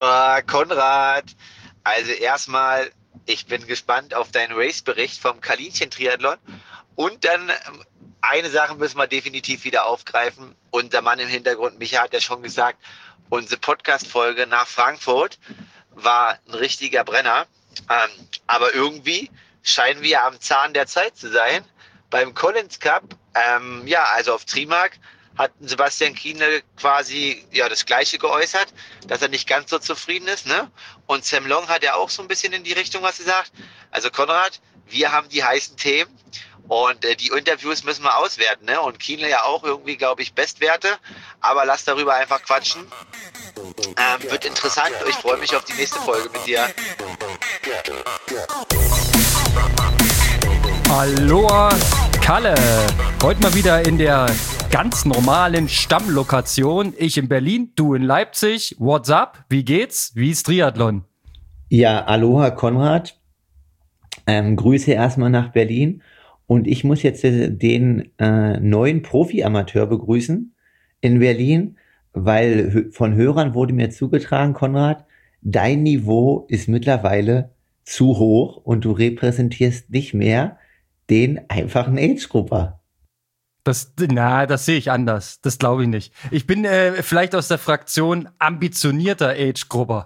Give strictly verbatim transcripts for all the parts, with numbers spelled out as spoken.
Ah, Konrad, also erstmal, ich bin gespannt auf deinen Race-Bericht vom Kaninchen-Triathlon. Und dann ähm, eine Sache müssen wir definitiv wieder aufgreifen. Unser Mann im Hintergrund, Micha, hat ja schon gesagt, unsere Podcast-Folge nach Frankfurt war ein richtiger Brenner. Ähm, aber irgendwie scheinen wir am Zahn der Zeit zu sein. Beim Collins Cup, ähm, ja, also auf Trimark, hat Sebastian Kienle quasi ja das Gleiche geäußert, dass er nicht ganz so zufrieden ist, ne? Und Sam Long hat ja auch so ein bisschen in die Richtung was gesagt. Also Konrad, wir haben die heißen Themen und äh, die Interviews müssen wir auswerten, ne? Und Kienle ja auch irgendwie, glaube ich, Bestwerte. Aber lass darüber einfach quatschen. Ähm, wird interessant. Ich freue mich auf die nächste Folge mit dir. Aloha Kalle, heute mal wieder in der ganz normalen Stammlokation. Ich in Berlin, du in Leipzig. What's up? Wie geht's? Wie ist Triathlon? Ja, aloha Konrad. Ähm, Grüße erstmal nach Berlin. Und ich muss jetzt äh, den äh, neuen Profi-Amateur begrüßen in Berlin, weil hö- von Hörern wurde mir zugetragen, Konrad, dein Niveau ist mittlerweile zu hoch und du repräsentierst nicht mehr den einfachen Age-Grupper. Das, na, das sehe ich anders. Das glaube ich nicht. Ich bin äh, vielleicht aus der Fraktion ambitionierter Age-Grupper.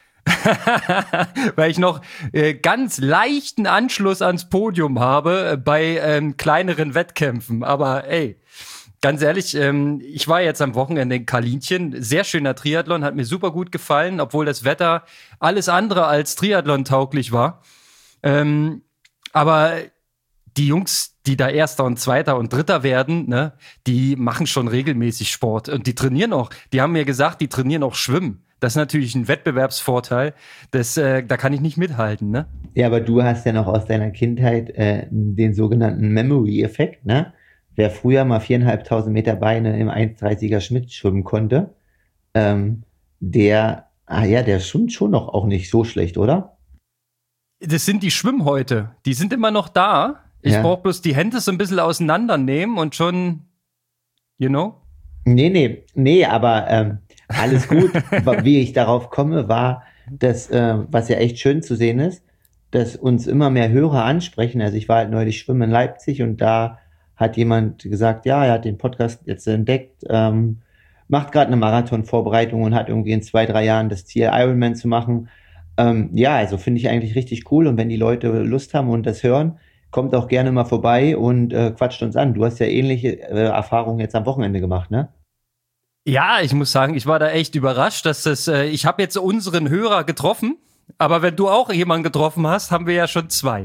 Weil ich noch äh, ganz leichten Anschluss ans Podium habe äh, bei ähm, kleineren Wettkämpfen. Aber ey, ganz ehrlich, ähm, ich war jetzt am Wochenende in Kaninchen. Sehr schöner Triathlon, hat mir super gut gefallen, obwohl das Wetter alles andere als Triathlon-tauglich war. Ähm, aber die Jungs, die da Erster und Zweiter und Dritter werden, ne, die machen schon regelmäßig Sport und die trainieren auch. Die haben mir gesagt, die trainieren auch Schwimmen. Das ist natürlich ein Wettbewerbsvorteil. Das, äh, da kann ich nicht mithalten, ne? Ja, aber du hast ja noch aus deiner Kindheit äh, den sogenannten Memory-Effekt, ne? Wer früher mal viereinhalbtausend Meter Beine im eins dreißiger Schnitt schwimmen konnte, ähm, der, ah ja, der schwimmt schon noch auch nicht so schlecht, oder? Das sind die Schwimmhäute. Die sind immer noch da. Ich Ja. brauche bloß die Hände so ein bisschen auseinandernehmen und schon, you know? Nee, nee, nee, aber ähm, alles gut. Wie ich darauf komme, war, dass, äh, was ja echt schön zu sehen ist, dass uns immer mehr Hörer ansprechen. Also ich war halt neulich schwimmen in Leipzig und da hat jemand gesagt, ja, er hat den Podcast jetzt entdeckt, ähm, macht gerade eine Marathonvorbereitung und hat irgendwie in zwei, drei Jahren das Ziel, Ironman zu machen. Ähm, ja, also finde ich eigentlich richtig cool und wenn die Leute Lust haben und das hören, kommt auch gerne mal vorbei und äh, quatscht uns an. Du hast ja ähnliche äh, Erfahrungen jetzt am Wochenende gemacht, ne? Ja, ich muss sagen, ich war da echt überrascht, dass das, äh, ich habe jetzt unseren Hörer getroffen, aber wenn du auch jemanden getroffen hast, haben wir ja schon zwei.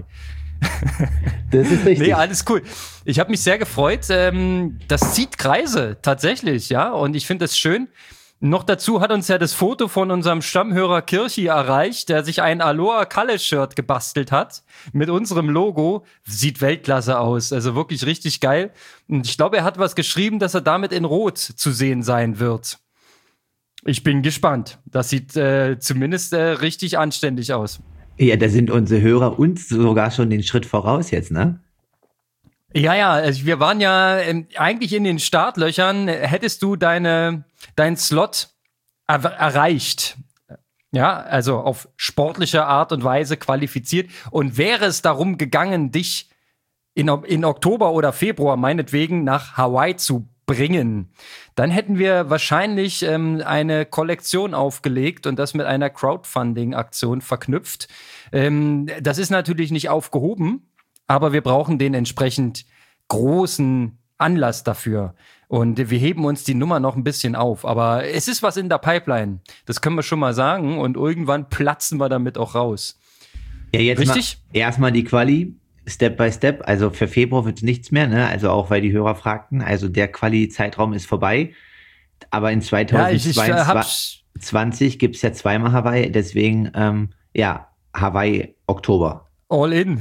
Das ist richtig. Nee, alles cool. Ich habe mich sehr gefreut. Ähm, das zieht Kreise, tatsächlich, ja. Und ich finde es schön. Noch dazu hat uns ja das Foto von unserem Stammhörer Kirchi erreicht, der sich ein Aloha Kalle-Shirt gebastelt hat mit unserem Logo. Sieht Weltklasse aus, also wirklich richtig geil. Und ich glaube, er hat was geschrieben, dass er damit in Rot zu sehen sein wird. Ich bin gespannt. Das sieht äh, zumindest äh, richtig anständig aus. Ja, da sind unsere Hörer uns sogar schon den Schritt voraus jetzt, ne? Ja, ja, also wir waren ja ähm, eigentlich in den Startlöchern. Hättest du deine, deinen Slot er- erreicht, ja, also auf sportliche Art und Weise qualifiziert und wäre es darum gegangen, dich in, O- in Oktober oder Februar meinetwegen nach Hawaii zu bringen, dann hätten wir wahrscheinlich ähm, eine Kollektion aufgelegt und das mit einer Crowdfunding-Aktion verknüpft. Ähm, das ist natürlich nicht aufgehoben, aber wir brauchen den entsprechend großen Anlass dafür. Und wir heben uns die Nummer noch ein bisschen auf. Aber es ist was in der Pipeline. Das können wir schon mal sagen. Und irgendwann platzen wir damit auch raus. Ja, jetzt Richtig? mal erstmal die Quali, Step by Step. Also für Februar wird es nichts mehr, ne? Also auch, weil die Hörer fragten. Also der Quali-Zeitraum ist vorbei. Aber in Ja, ich, ich äh, zweitausendzweiundzwanzig hab's gibt's ja zweimal Hawaii. Deswegen, ähm, ja, Hawaii Oktober. all in.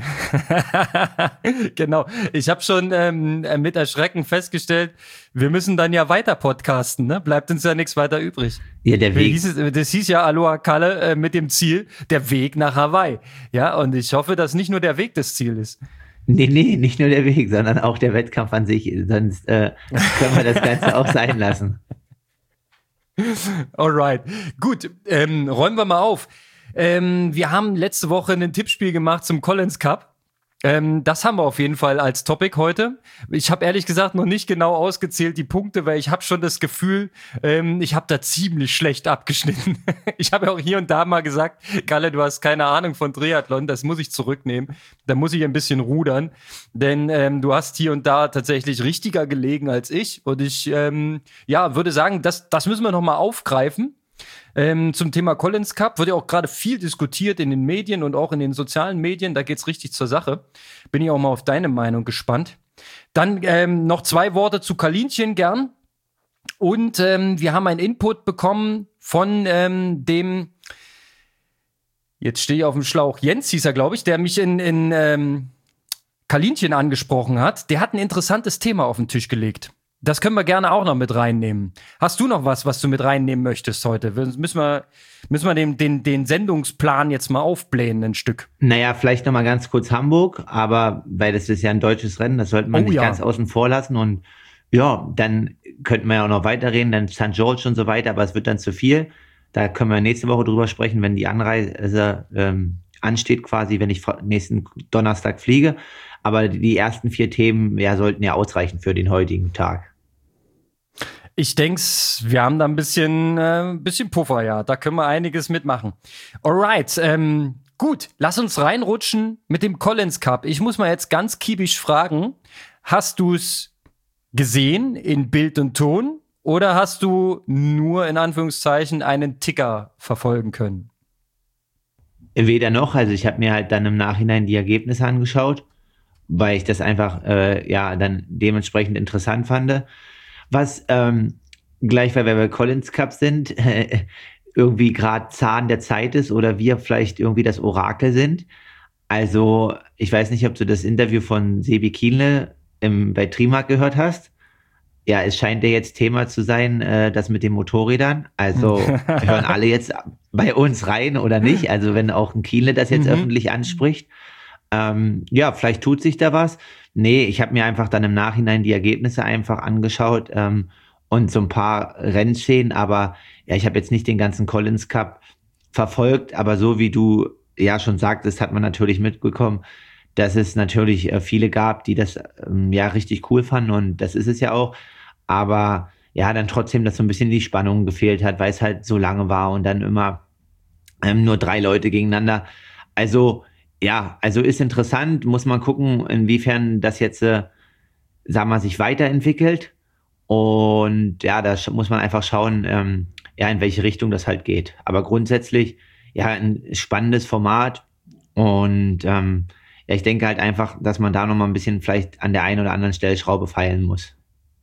Genau. Ich habe schon ähm, mit Erschrecken festgestellt, wir müssen dann ja weiter podcasten, ne? Bleibt uns ja nichts weiter übrig. Ja, der Wie Weg. hieß es, das hieß ja Aloha Kalle äh, mit dem Ziel, der Weg nach Hawaii. Ja, und ich hoffe, dass nicht nur der Weg das Ziel ist. Nee, nee, nicht nur der Weg, sondern auch der Wettkampf an sich. Sonst äh, können wir das Ganze auch sein lassen. Alright, gut, ähm, räumen wir mal auf. Ähm, wir haben letzte Woche ein Tippspiel gemacht zum Collins Cup. Ähm, das haben wir auf jeden Fall als Topic heute. Ich habe ehrlich gesagt noch nicht genau ausgezählt die Punkte, weil ich habe schon das Gefühl, ähm, ich habe da ziemlich schlecht abgeschnitten. Ich habe ja auch hier und da mal gesagt, Kalle, du hast keine Ahnung von Triathlon, das muss ich zurücknehmen. Da muss ich ein bisschen rudern, denn ähm, du hast hier und da tatsächlich richtiger gelegen als ich. Und ich ähm, ja, würde sagen, das, das müssen wir noch mal aufgreifen. Ähm, zum Thema Collins Cup wird ja auch gerade viel diskutiert in den Medien und auch in den sozialen Medien. Da geht's richtig zur Sache. Bin ich auch mal auf deine Meinung gespannt. Dann ähm, noch zwei Worte zu Kalinchen gern. Und ähm, wir haben einen Input bekommen von ähm, dem, jetzt stehe ich auf dem Schlauch, Jens hieß er, glaube ich, der mich in, in ähm, Kalinchen angesprochen hat. Der hat ein interessantes Thema auf den Tisch gelegt. Das können wir gerne auch noch mit reinnehmen. Hast du noch was, was du mit reinnehmen möchtest heute? Müssen wir, müssen wir den, den, den Sendungsplan jetzt mal aufblähen, ein Stück? Naja, vielleicht noch mal ganz kurz Hamburg, aber weil das ist ja ein deutsches Rennen, das sollte man Oh nicht ja. ganz außen vor lassen. Und ja, dann könnten wir ja auch noch weiterreden, dann Sankt George und so weiter, aber es wird dann zu viel. Da können wir nächste Woche drüber sprechen, wenn die Anreise ähm, ansteht, quasi, wenn ich nächsten Donnerstag fliege. Aber die ersten vier Themen ja, sollten ja ausreichen für den heutigen Tag. Ich denk's, wir haben da ein bisschen, äh, bisschen Puffer, ja. Da können wir einiges mitmachen. Alright, ähm, gut. Lass uns reinrutschen mit dem Collins Cup. Ich muss mal jetzt ganz kiebisch fragen, hast du's gesehen in Bild und Ton oder hast du nur in Anführungszeichen einen Ticker verfolgen können? Weder noch, also ich habe mir halt dann im Nachhinein die Ergebnisse angeschaut, weil ich das einfach äh, ja dann dementsprechend interessant fand. Was ähm, gleich, weil wir bei Collins Cup sind, äh, irgendwie gerade Zahn der Zeit ist oder wir vielleicht irgendwie das Orakel sind. Also ich weiß nicht, ob du das Interview von Sebi Kienle im, bei Trimark gehört hast. Ja, es scheint ja jetzt Thema zu sein, äh, das mit den Motorrädern. Also hören alle jetzt bei uns rein oder nicht? Also wenn auch ein Kienle das jetzt mhm. öffentlich anspricht. Ähm, ja, vielleicht tut sich da was. Nee, ich habe mir einfach dann im Nachhinein die Ergebnisse einfach angeschaut ähm, und so ein paar Rennszenen, aber ja, ich habe jetzt nicht den ganzen Collins Cup verfolgt, aber so wie du ja schon sagtest, hat man natürlich mitbekommen, dass es natürlich äh, viele gab, die das ähm, ja richtig cool fanden und das ist es ja auch, aber ja, dann trotzdem, dass so ein bisschen die Spannung gefehlt hat, weil es halt so lange war und dann immer ähm, nur drei Leute gegeneinander. Also ja, also ist interessant, muss man gucken, inwiefern das jetzt, äh, sagen wir, sich weiterentwickelt. Und ja, da sch- muss man einfach schauen, ähm, ja, in welche Richtung das halt geht. Aber grundsätzlich, ja, ein spannendes Format. Und ähm, ja, ich denke halt einfach, dass man da nochmal ein bisschen vielleicht an der einen oder anderen Stellschraube feilen muss.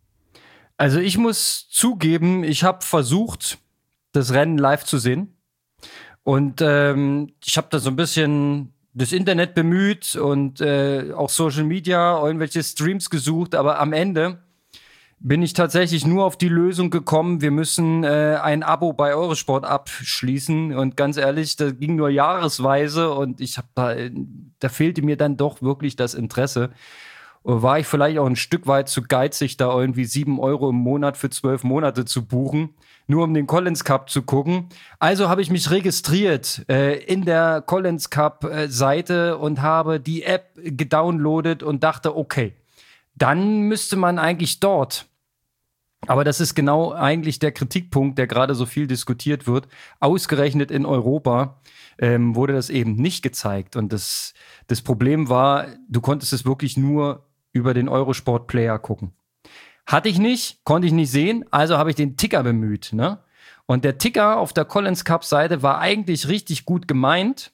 Also ich muss zugeben, ich habe versucht, das Rennen live zu sehen. Und ähm, ich habe da so ein bisschen das Internet bemüht und äh, auch Social Media, irgendwelche Streams gesucht, aber am Ende bin ich tatsächlich nur auf die Lösung gekommen, wir müssen äh, ein Abo bei Eurosport abschließen und ganz ehrlich, das ging nur jahresweise und ich habe da, da fehlte mir dann doch wirklich das Interesse. War ich vielleicht auch ein Stück weit zu geizig, da irgendwie sieben Euro im Monat für zwölf Monate zu buchen, nur um den Collins Cup zu gucken. Also habe ich mich registriert äh, in der Collins Cup äh, Seite und habe die App gedownloadet und dachte, okay, dann müsste man eigentlich dort. Aber das ist genau eigentlich der Kritikpunkt, der gerade so viel diskutiert wird. Ausgerechnet in Europa ähm, wurde das eben nicht gezeigt. Und das, das Problem war, du konntest es wirklich nur über den Eurosport-Player gucken. Hatte ich nicht, konnte ich nicht sehen, also habe ich den Ticker bemüht. Ne? Und der Ticker auf der Collins Cup-Seite war eigentlich richtig gut gemeint,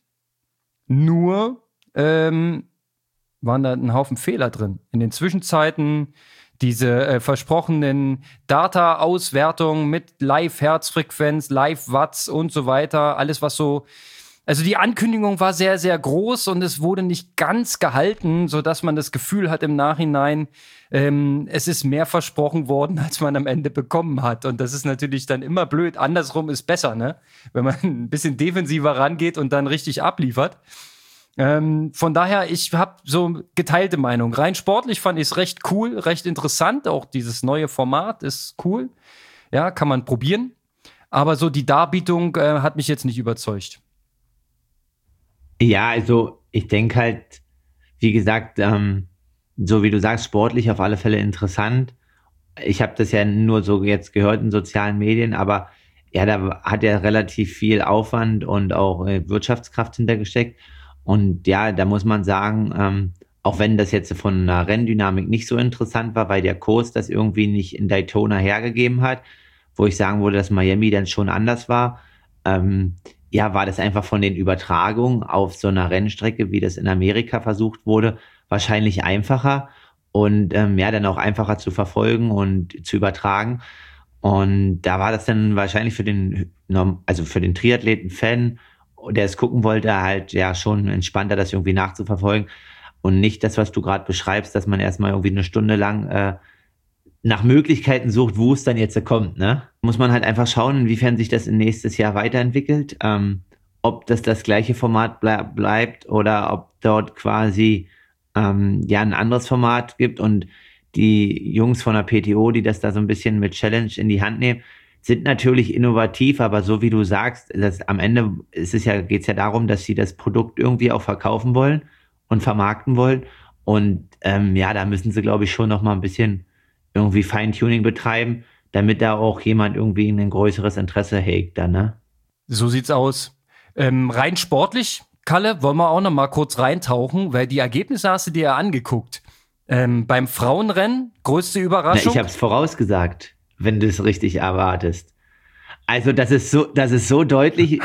nur ähm, waren da ein Haufen Fehler drin. In den Zwischenzeiten diese äh, versprochenen Data-Auswertungen mit Live-Herzfrequenz, Live-Watts und so weiter, alles was so. Also die Ankündigung war sehr, sehr groß und es wurde nicht ganz gehalten, sodass man das Gefühl hat im Nachhinein, ähm, es ist mehr versprochen worden, als man am Ende bekommen hat. Und das ist natürlich dann immer blöd. Andersrum ist besser, ne? Wenn man ein bisschen defensiver rangeht und dann richtig abliefert. Ähm, von daher, ich habe so geteilte Meinung. Rein sportlich fand ich es recht cool, recht interessant. Auch dieses neue Format ist cool. Ja, kann man probieren. aber so die Darbietung äh, hat mich jetzt nicht überzeugt. Ja, also ich denke halt, wie gesagt, ähm, so wie du sagst, sportlich auf alle Fälle interessant. Ich habe das ja nur so jetzt gehört in sozialen Medien, aber ja, da hat er relativ viel Aufwand und auch äh, Wirtschaftskraft hintergesteckt. Und ja, da muss man sagen, ähm, auch wenn das jetzt von einer Renndynamik nicht so interessant war, weil der Kurs das irgendwie nicht in Daytona hergegeben hat, wo ich sagen würde, dass Miami dann schon anders war, ähm, ja, war das einfach von den Übertragungen auf so einer Rennstrecke, wie das in Amerika versucht wurde, wahrscheinlich einfacher und ähm, ja, dann auch einfacher zu verfolgen und zu übertragen. Und da war das dann wahrscheinlich für den, also für den Triathleten-Fan, der es gucken wollte, halt ja schon entspannter, das irgendwie nachzuverfolgen. Und nicht das, was du gerade beschreibst, dass man erstmal irgendwie eine Stunde lang äh, nach Möglichkeiten sucht, wo es dann jetzt kommt, ne? Muss man halt einfach schauen, inwiefern sich das in nächstes Jahr weiterentwickelt, ähm, ob das das gleiche Format ble- bleibt oder ob dort quasi ähm, ja ein anderes Format gibt und die Jungs von der P T O, die das da so ein bisschen mit Challenge in die Hand nehmen, sind natürlich innovativ, aber so wie du sagst, das, am Ende ist es ja, geht es ja darum, dass sie das Produkt irgendwie auch verkaufen wollen und vermarkten wollen und ähm, ja, da müssen sie, glaube ich, schon noch mal ein bisschen irgendwie Feintuning betreiben, damit da auch jemand irgendwie ein größeres Interesse hegt dann, ne? So sieht's aus. Ähm, rein sportlich, Kalle, wollen wir auch noch mal kurz reintauchen, weil die Ergebnisse hast du dir ja angeguckt. Ähm, beim Frauenrennen, größte Überraschung? Na, ich habe es vorausgesagt, wenn du es richtig erwartest. Also das ist so, das ist so deutlich.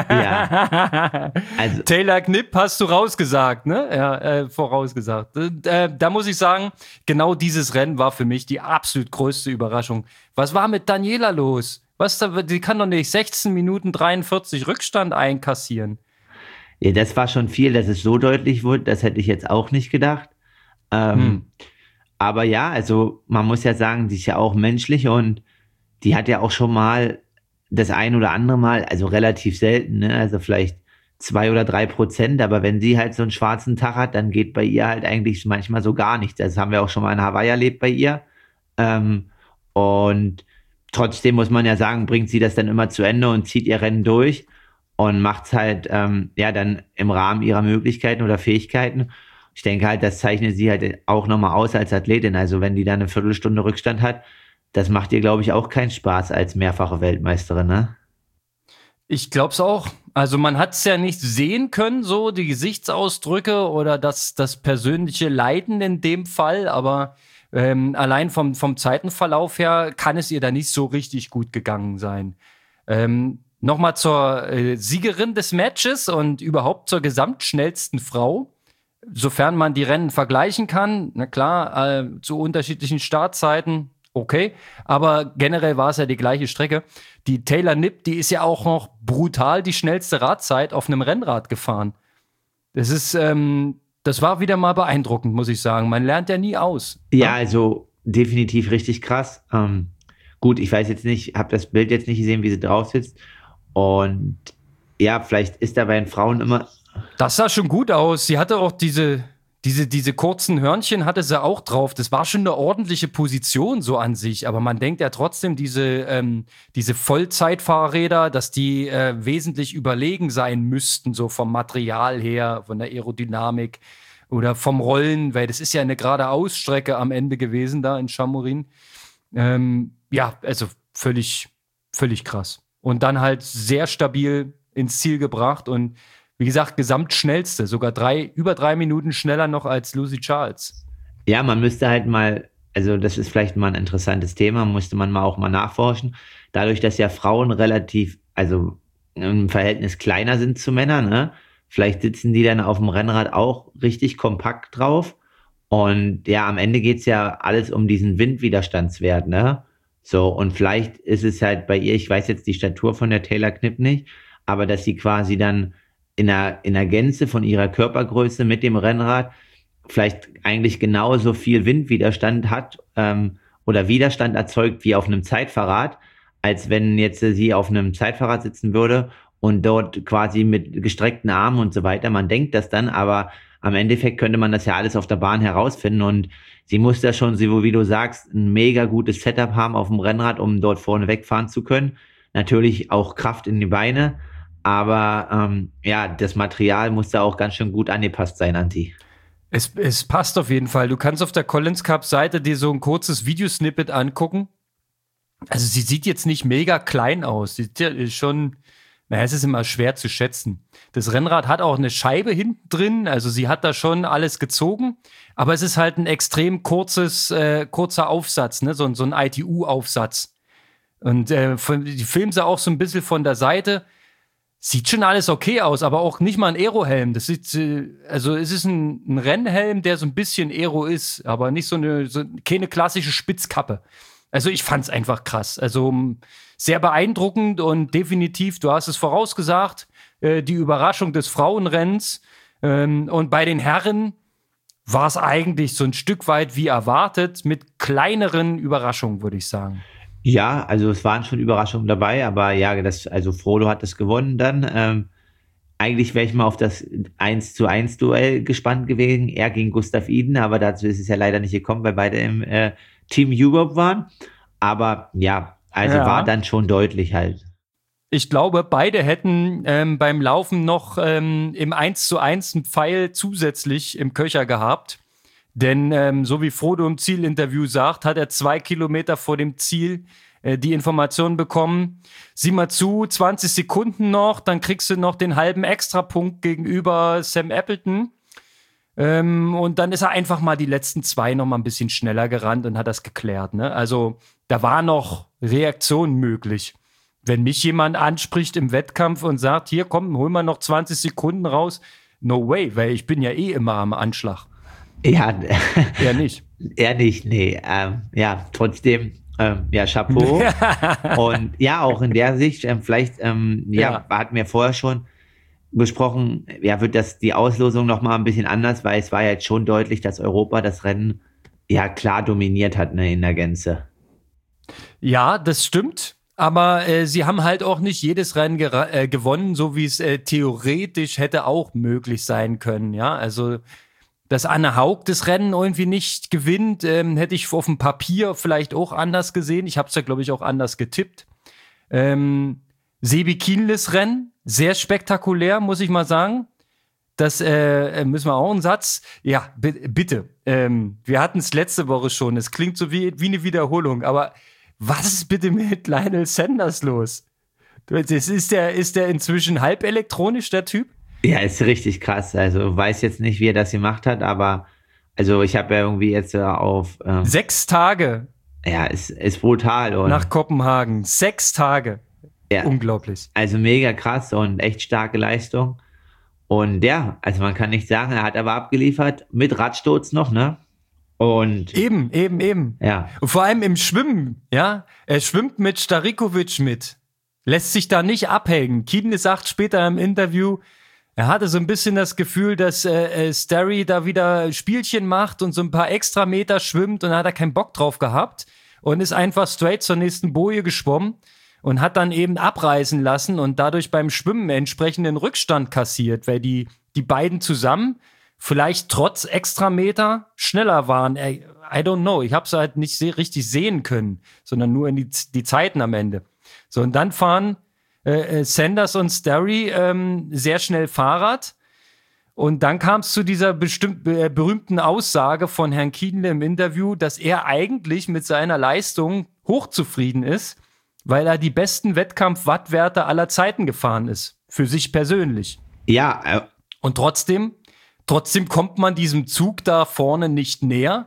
Ja. Also Taylor Knipp hast du rausgesagt, ne? Ja, äh, vorausgesagt. Äh, da muss ich sagen, genau dieses Rennen war für mich die absolut größte Überraschung. Was war mit Daniela los? Was da, die kann doch nicht sechzehn Minuten dreiundvierzig Rückstand einkassieren. Ja, das war schon viel, dass es so deutlich wurde. Das hätte ich jetzt auch nicht gedacht. Ähm, hm. Aber ja, also man muss ja sagen, die ist ja auch menschlich und die hat ja auch schon mal das ein oder andere Mal, also relativ selten, ne? Also vielleicht zwei oder drei Prozent, aber wenn sie halt so einen schwarzen Tag hat, dann geht bei ihr halt eigentlich manchmal so gar nichts. Das haben wir auch schon mal in Hawaii erlebt bei ihr. Ähm, und trotzdem muss man ja sagen, bringt sie das dann immer zu Ende und zieht ihr Rennen durch und macht's halt, ähm, ja, dann im Rahmen ihrer Möglichkeiten oder Fähigkeiten. Ich denke halt, das zeichnet sie halt auch nochmal aus als Athletin. Also wenn die dann eine Viertelstunde Rückstand hat, das macht dir, glaube ich, auch keinen Spaß als mehrfache Weltmeisterin, ne? Ich glaube es auch. Also man hat es ja nicht sehen können, so die Gesichtsausdrücke oder das, das persönliche Leiden in dem Fall, aber ähm, allein vom, vom Zeitenverlauf her kann es ihr da nicht so richtig gut gegangen sein. Ähm, Nochmal zur äh, Siegerin des Matches und überhaupt zur gesamtschnellsten Frau. Sofern man die Rennen vergleichen kann, na klar, äh, zu unterschiedlichen Startzeiten, okay, aber generell war es ja die gleiche Strecke. Die Taylor Knipp, die ist ja auch noch brutal die schnellste Radzeit auf einem Rennrad gefahren. Das ist, ähm, das war wieder mal beeindruckend, muss ich sagen. Man lernt ja nie aus. Ja, ja? Also definitiv richtig krass. Ähm, gut, ich weiß jetzt nicht, habe das Bild jetzt nicht gesehen, wie sie drauf sitzt. Und ja, vielleicht ist da bei den Frauen immer... Das sah schon gut aus. Sie hatte auch diese... Diese, diese kurzen Hörnchen hatte sie auch drauf. Das war schon eine ordentliche Position so an sich. Aber man denkt ja trotzdem, diese, ähm, diese Vollzeitfahrräder, dass die äh, wesentlich überlegen sein müssten, so vom Material her, von der Aerodynamik oder vom Rollen, weil das ist ja eine gerade Ausstrecke am Ende gewesen da in Chamorin. Ähm, ja, also völlig, völlig krass. Und dann halt sehr stabil ins Ziel gebracht und wie gesagt, gesamtschnellste, sogar drei, über drei Minuten schneller noch als Lucy Charles. Ja, man müsste halt mal, also das ist vielleicht mal ein interessantes Thema, musste man mal auch mal nachforschen. Dadurch, dass ja Frauen relativ, also im Verhältnis kleiner sind zu Männern, ne? Vielleicht sitzen die dann auf dem Rennrad auch richtig kompakt drauf. Und ja, am Ende geht's ja alles um diesen Windwiderstandswert, ne? So, und vielleicht ist es halt bei ihr, ich weiß jetzt die Statur von der Taylor Knipp nicht, aber dass sie quasi dann in der, in der Gänze von ihrer Körpergröße mit dem Rennrad vielleicht eigentlich genauso viel Windwiderstand hat ähm, oder Widerstand erzeugt wie auf einem Zeitfahrrad, als wenn jetzt sie auf einem Zeitfahrrad sitzen würde und dort quasi mit gestreckten Armen und so weiter. Man denkt das dann, aber am Endeffekt könnte man das ja alles auf der Bahn herausfinden und sie muss da schon, wie du sagst, ein mega gutes Setup haben auf dem Rennrad, um dort vorne wegfahren zu können. natürlich auch Kraft in die Beine, aber ähm, ja, das Material muss da auch ganz schön gut angepasst sein, Anti. Es, es passt auf jeden Fall. Du kannst auf der Collins Cup Seite dir so ein kurzes Videosnippet angucken. Also sie sieht jetzt nicht mega klein aus. Sie ist schon, naja, es ist immer schwer zu schätzen. Das Rennrad hat auch eine Scheibe hinten drin, also sie hat da schon alles gezogen, aber es ist halt ein extrem kurzes, äh, kurzer Aufsatz, ne? so, so ein I T U-Aufsatz. Und äh, von, die filmen sie auch so ein bisschen von der Seite. Sieht schon alles okay aus, aber auch nicht mal ein Aerohelm. Das sieht, äh, also es ist ein, ein Rennhelm, der so ein bisschen Aero ist, aber nicht so eine, so keine klassische Spitzkappe. Also ich fand's einfach krass. Also sehr beeindruckend und definitiv, du hast es vorausgesagt, äh, die Überraschung des Frauenrennens. Ähm, und bei den Herren war es eigentlich so ein Stück weit wie erwartet, mit kleineren Überraschungen, würde ich sagen. Ja, also es waren schon Überraschungen dabei, aber ja, das, also Frodo hat das gewonnen dann. Ähm, eigentlich wäre ich mal auf das eins zu eins Duell gespannt gewesen, er gegen Gustav Iden, aber dazu ist es ja leider nicht gekommen, weil beide im äh, Team Europe waren. Aber ja, also ja. War dann schon deutlich halt. Ich glaube, beide hätten ähm, beim Laufen noch ähm, im eins zu eins einen Pfeil zusätzlich im Köcher gehabt. Denn ähm, so wie Frodo im Zielinterview sagt, hat er zwei Kilometer vor dem Ziel äh, die Information bekommen, sieh mal zu, zwanzig Sekunden noch, dann kriegst du noch den halben Extrapunkt gegenüber Sam Appleton. Ähm, und dann ist er einfach mal die letzten zwei noch mal ein bisschen schneller gerannt und hat das geklärt. Ne? Also da war noch Reaktion möglich. Wenn mich jemand anspricht im Wettkampf und sagt, hier komm, hol mal noch zwanzig Sekunden raus, no way, weil ich bin ja eh immer am Anschlag. Ja, er nicht. Er nicht, nee. Ähm, ja, trotzdem, ähm, ja, Chapeau. Und ja, auch in der Sicht, ähm, vielleicht, ähm, ja, ja, hatten wir vorher schon besprochen, ja, wird das die Auslosung noch mal ein bisschen anders, weil es war ja jetzt schon deutlich, dass Europa das Rennen ja klar dominiert hat, ne, in der Gänze. Ja, das stimmt. Aber äh, sie haben halt auch nicht jedes Rennen äh, gewonnen, so wie es äh, theoretisch hätte auch möglich sein können. Ja, also dass Anne Haug das Rennen irgendwie nicht gewinnt, ähm, hätte ich auf dem Papier vielleicht auch anders gesehen. Ich habe es ja, glaube ich, auch anders getippt. Ähm, Sebi Kienles Rennen, sehr spektakulär, muss ich mal sagen. Das äh, müssen wir auch einen Satz. Ja, b- bitte. Ähm, wir hatten es letzte Woche schon. Es klingt so wie, wie eine Wiederholung, aber was ist bitte mit Lionel Sanders los? Das ist der, ist der inzwischen halb elektronisch, der Typ? Ja, ist richtig krass. Also weiß jetzt nicht, wie er das gemacht hat, aber also ich habe ja irgendwie jetzt auf ähm, sechs Tage. Ja, ist, ist brutal. Und nach Kopenhagen. Sechs Tage. Ja, unglaublich. Also mega krass und echt starke Leistung. Und ja, also man kann nicht sagen, er hat aber abgeliefert mit Radsturz noch, ne? Und eben, eben, eben. Ja. Und vor allem im Schwimmen, ja. Er schwimmt mit Starikovic mit. Lässt sich da nicht abhängen. Kiedne sagt später im Interview, er hatte so ein bisschen das Gefühl, dass äh, Starry da wieder Spielchen macht und so ein paar extra Meter schwimmt und da hat er keinen Bock drauf gehabt und ist einfach straight zur nächsten Boje geschwommen und hat dann eben abreißen lassen und dadurch beim Schwimmen entsprechenden Rückstand kassiert, weil die, die beiden zusammen vielleicht trotz Extrameter schneller waren. I don't know. Ich habe es halt nicht se- richtig sehen können, sondern nur in die, die Zeiten am Ende. So, und dann fahren äh, Sanders und Starry ähm, sehr schnell Fahrrad. Und dann kam es zu dieser bestimmt, äh, berühmten Aussage von Herrn Kienle im Interview, dass er eigentlich mit seiner Leistung hochzufrieden ist, weil er die besten Wettkampf-Wattwerte aller Zeiten gefahren ist. Für sich persönlich. Ja. Äh und trotzdem Trotzdem kommt man diesem Zug da vorne nicht näher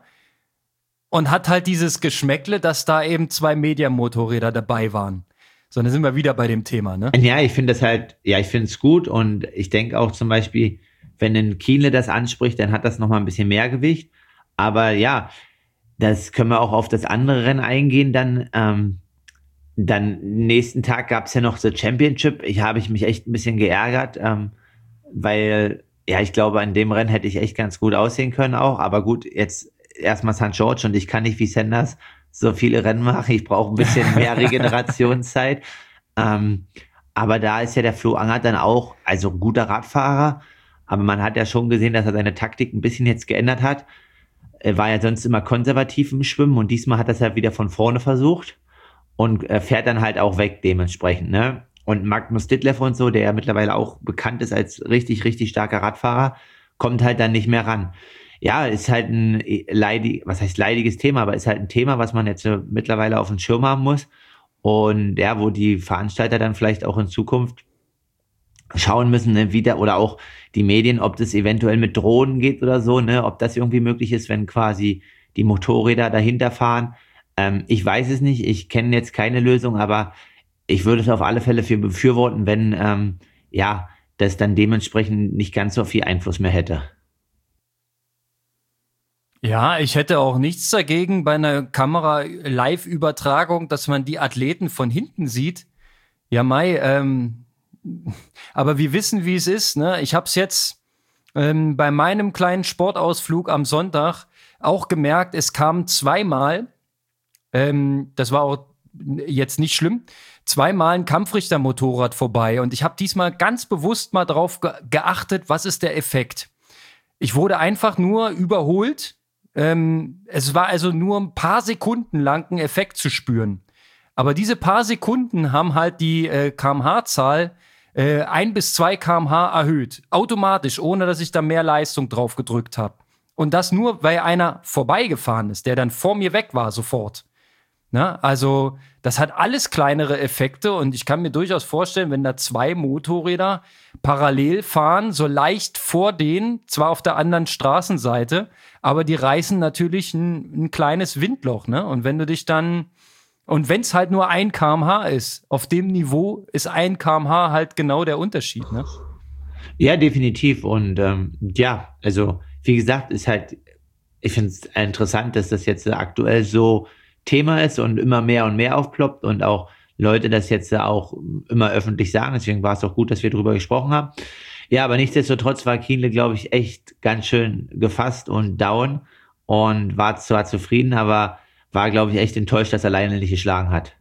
und hat halt dieses Geschmäckle, dass da eben zwei Media-Motorräder dabei waren. So, dann sind wir wieder bei dem Thema, ne? Ja, ich finde das halt, ja, ich finde es gut und ich denke auch zum Beispiel, wenn ein Kienle das anspricht, dann hat das nochmal ein bisschen mehr Gewicht. Aber ja, das können wir auch auf das andere Rennen eingehen. Dann, ähm, dann nächsten Tag gab es ja noch The Championship. Ich habe ich mich echt ein bisschen geärgert, ähm, weil ja, ich glaube, an dem Rennen hätte ich echt ganz gut aussehen können auch. Aber gut, jetzt erstmal Sankt George und ich kann nicht wie Sanders so viele Rennen machen. Ich brauche ein bisschen mehr Regenerationszeit. ähm, aber da ist ja der Flo Angert dann auch, also ein guter Radfahrer. Aber man hat ja schon gesehen, dass er seine Taktik ein bisschen jetzt geändert hat. Er war ja sonst immer konservativ im Schwimmen und diesmal hat er es ja wieder von vorne versucht. und äh, fährt dann halt auch weg dementsprechend, ne? Und Magnus Ditlev und so, der ja mittlerweile auch bekannt ist als richtig, richtig starker Radfahrer, kommt halt dann nicht mehr ran. Ja, ist halt ein leidig, was heißt leidiges Thema, aber ist halt ein Thema, was man jetzt äh, mittlerweile auf dem Schirm haben muss. Und ja, wo die Veranstalter dann vielleicht auch in Zukunft schauen müssen, ne, wie der, oder auch die Medien, ob das eventuell mit Drohnen geht oder so, ne, ob das irgendwie möglich ist, wenn quasi die Motorräder dahinter fahren. Ähm, ich weiß es nicht, ich kenne jetzt keine Lösung, aber ich würde es auf alle Fälle für befürworten, wenn, ähm, ja, das dann dementsprechend nicht ganz so viel Einfluss mehr hätte. Ja, ich hätte auch nichts dagegen bei einer Kamera-Live-Übertragung, dass man die Athleten von hinten sieht. Ja, Mai, ähm, aber wir wissen, wie es ist, ne? Ich habe es jetzt ähm, bei meinem kleinen Sportausflug am Sonntag auch gemerkt, es kam zweimal, ähm, das war auch jetzt nicht schlimm, zweimal ein Kampfrichter-Motorrad vorbei und ich habe diesmal ganz bewusst mal drauf ge- geachtet, was ist der Effekt. Ich wurde einfach nur überholt. Ähm, es war also nur ein paar Sekunden lang ein Effekt zu spüren. Aber diese paar Sekunden haben halt die äh, Kilometer pro Stunde-Zahl äh, ein bis zwei Kilometer pro Stunde erhöht. Automatisch, ohne dass ich da mehr Leistung drauf gedrückt habe. Und das nur, weil einer vorbeigefahren ist, der dann vor mir weg war sofort. Na, also das hat alles kleinere Effekte und ich kann mir durchaus vorstellen, wenn da zwei Motorräder parallel fahren, so leicht vor denen, zwar auf der anderen Straßenseite, aber die reißen natürlich ein, ein kleines Windloch, ne? Und wenn du dich dann, und wenn es halt nur ein Kilometer pro Stunde ist, auf dem Niveau ist ein Kilometer pro Stunde halt genau der Unterschied, ne? Ja, definitiv. Und ähm, ja, also wie gesagt, ist halt, ich finde es interessant, dass das jetzt aktuell so Thema ist und immer mehr und mehr aufploppt und auch Leute das jetzt auch immer öffentlich sagen. Deswegen war es auch gut, dass wir drüber gesprochen haben. Ja, aber nichtsdestotrotz war Kienle, glaube ich, echt ganz schön gefasst und down und war zwar zufrieden, aber war, glaube ich, echt enttäuscht, dass er alleine nicht geschlagen hat.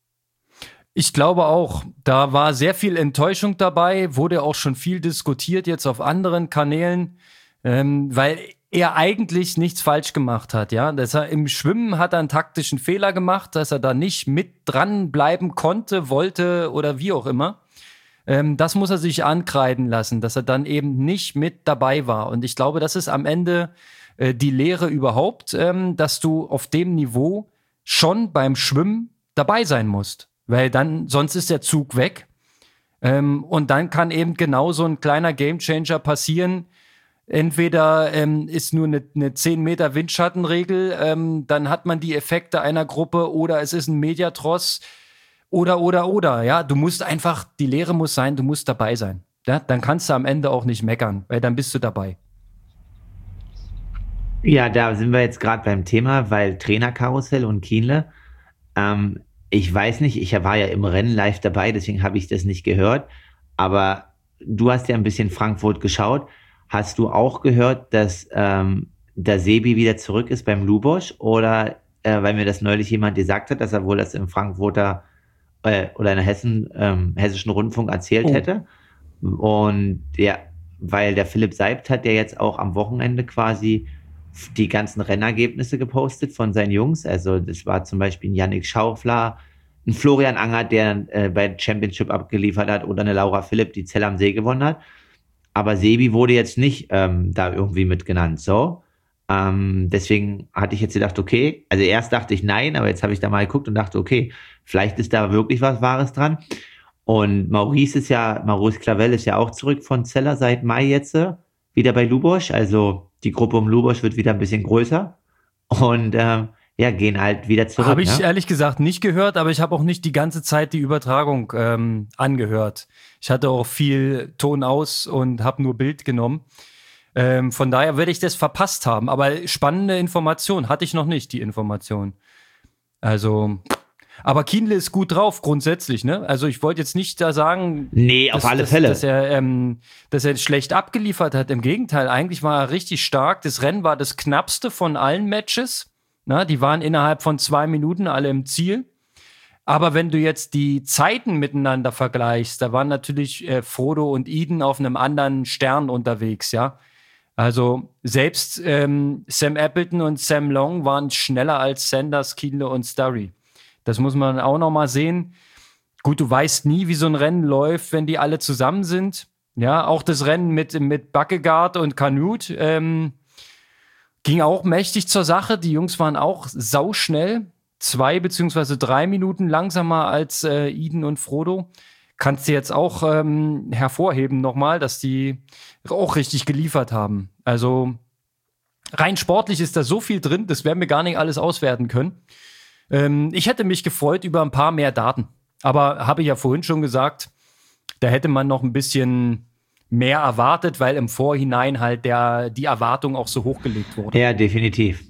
Ich glaube auch, da war sehr viel Enttäuschung dabei, wurde auch schon viel diskutiert jetzt auf anderen Kanälen, ähm, weil er eigentlich nichts falsch gemacht hat, ja. Dass er im Schwimmen hat er einen taktischen Fehler gemacht, dass er da nicht mit dranbleiben konnte, wollte oder wie auch immer. Ähm, das muss er sich ankreiden lassen, dass er dann eben nicht mit dabei war. Und ich glaube, das ist am Ende äh, die Lehre überhaupt, ähm, dass du auf dem Niveau schon beim Schwimmen dabei sein musst. Weil dann, sonst ist der Zug weg. Ähm, und dann kann eben genau so ein kleiner Gamechanger passieren. Entweder ähm, ist nur eine, eine zehn Meter Windschattenregel, ähm, dann hat man die Effekte einer Gruppe oder es ist ein Mediatross oder, oder, oder. Ja, du musst einfach, die Lehre muss sein, du musst dabei sein. Ja, dann kannst du am Ende auch nicht meckern, weil dann bist du dabei. Ja, da sind wir jetzt gerade beim Thema, weil Trainerkarussell und Kienle, ähm, ich weiß nicht, ich war ja im Rennen live dabei, deswegen habe ich das nicht gehört, aber du hast ja ein bisschen Frankfurt geschaut. Hast du auch gehört, dass ähm, der Sebi wieder zurück ist beim Lubosch? Oder äh, weil mir das neulich jemand gesagt hat, dass er wohl das im Frankfurter äh, oder in der Hessen, ähm, Hessischen Rundfunk erzählt Oh. hätte. Und ja, weil der Philipp Seibt hat ja jetzt auch am Wochenende quasi die ganzen Rennergebnisse gepostet von seinen Jungs. Also das war zum Beispiel ein Yannick Schaufler, ein Florian Angert, der äh, bei Championship abgeliefert hat, oder eine Laura Philipp, die Zell am See gewonnen hat. Aber Sebi wurde jetzt nicht ähm, da irgendwie mit genannt, so. Ähm, deswegen hatte ich jetzt gedacht, okay, also erst dachte ich nein, aber jetzt habe ich da mal geguckt und dachte, okay, vielleicht ist da wirklich was Wahres dran. Und Maurice ist ja, Maurice Clavel ist ja auch zurück von Zeller seit Mai jetzt äh, wieder bei Lubosch. Also die Gruppe um Lubosch wird wieder ein bisschen größer und ähm, ja, gehen halt wieder zurück. Habe ich ne? ehrlich gesagt nicht gehört, aber ich habe auch nicht die ganze Zeit die Übertragung ähm, angehört. Ich hatte auch viel Ton aus und habe nur Bild genommen. Ähm, von daher werde ich das verpasst haben. Aber spannende Information hatte ich noch nicht, die Information. Also, aber Kienle ist gut drauf grundsätzlich, ne? Also ich wollte jetzt nicht da sagen, Nee, auf dass, alle dass, Fälle. dass er, ähm, dass er schlecht abgeliefert hat. Im Gegenteil, eigentlich war er richtig stark. Das Rennen war das knappste von allen Matches. Na, die waren innerhalb von zwei Minuten alle im Ziel. Aber wenn du jetzt die Zeiten miteinander vergleichst, da waren natürlich äh, Frodo und Eden auf einem anderen Stern unterwegs, ja. Also selbst ähm, Sam Appleton und Sam Long waren schneller als Sanders, Kienle und Starry. Das muss man auch noch mal sehen. Gut, du weißt nie, wie so ein Rennen läuft, wenn die alle zusammen sind. Ja, auch das Rennen mit, mit Bakkegaard und Kanut ähm, ging auch mächtig zur Sache. Die Jungs waren auch sauschnell. Zwei beziehungsweise drei Minuten langsamer als äh, Iden und Frodo. Kannst du jetzt auch ähm, hervorheben nochmal, dass die auch richtig geliefert haben. Also rein sportlich ist da so viel drin, das werden wir gar nicht alles auswerten können. Ähm, ich hätte mich gefreut über ein paar mehr Daten. Aber habe ich ja vorhin schon gesagt, da hätte man noch ein bisschen mehr erwartet, weil im Vorhinein halt der, die Erwartung auch so hochgelegt wurde. Ja, definitiv.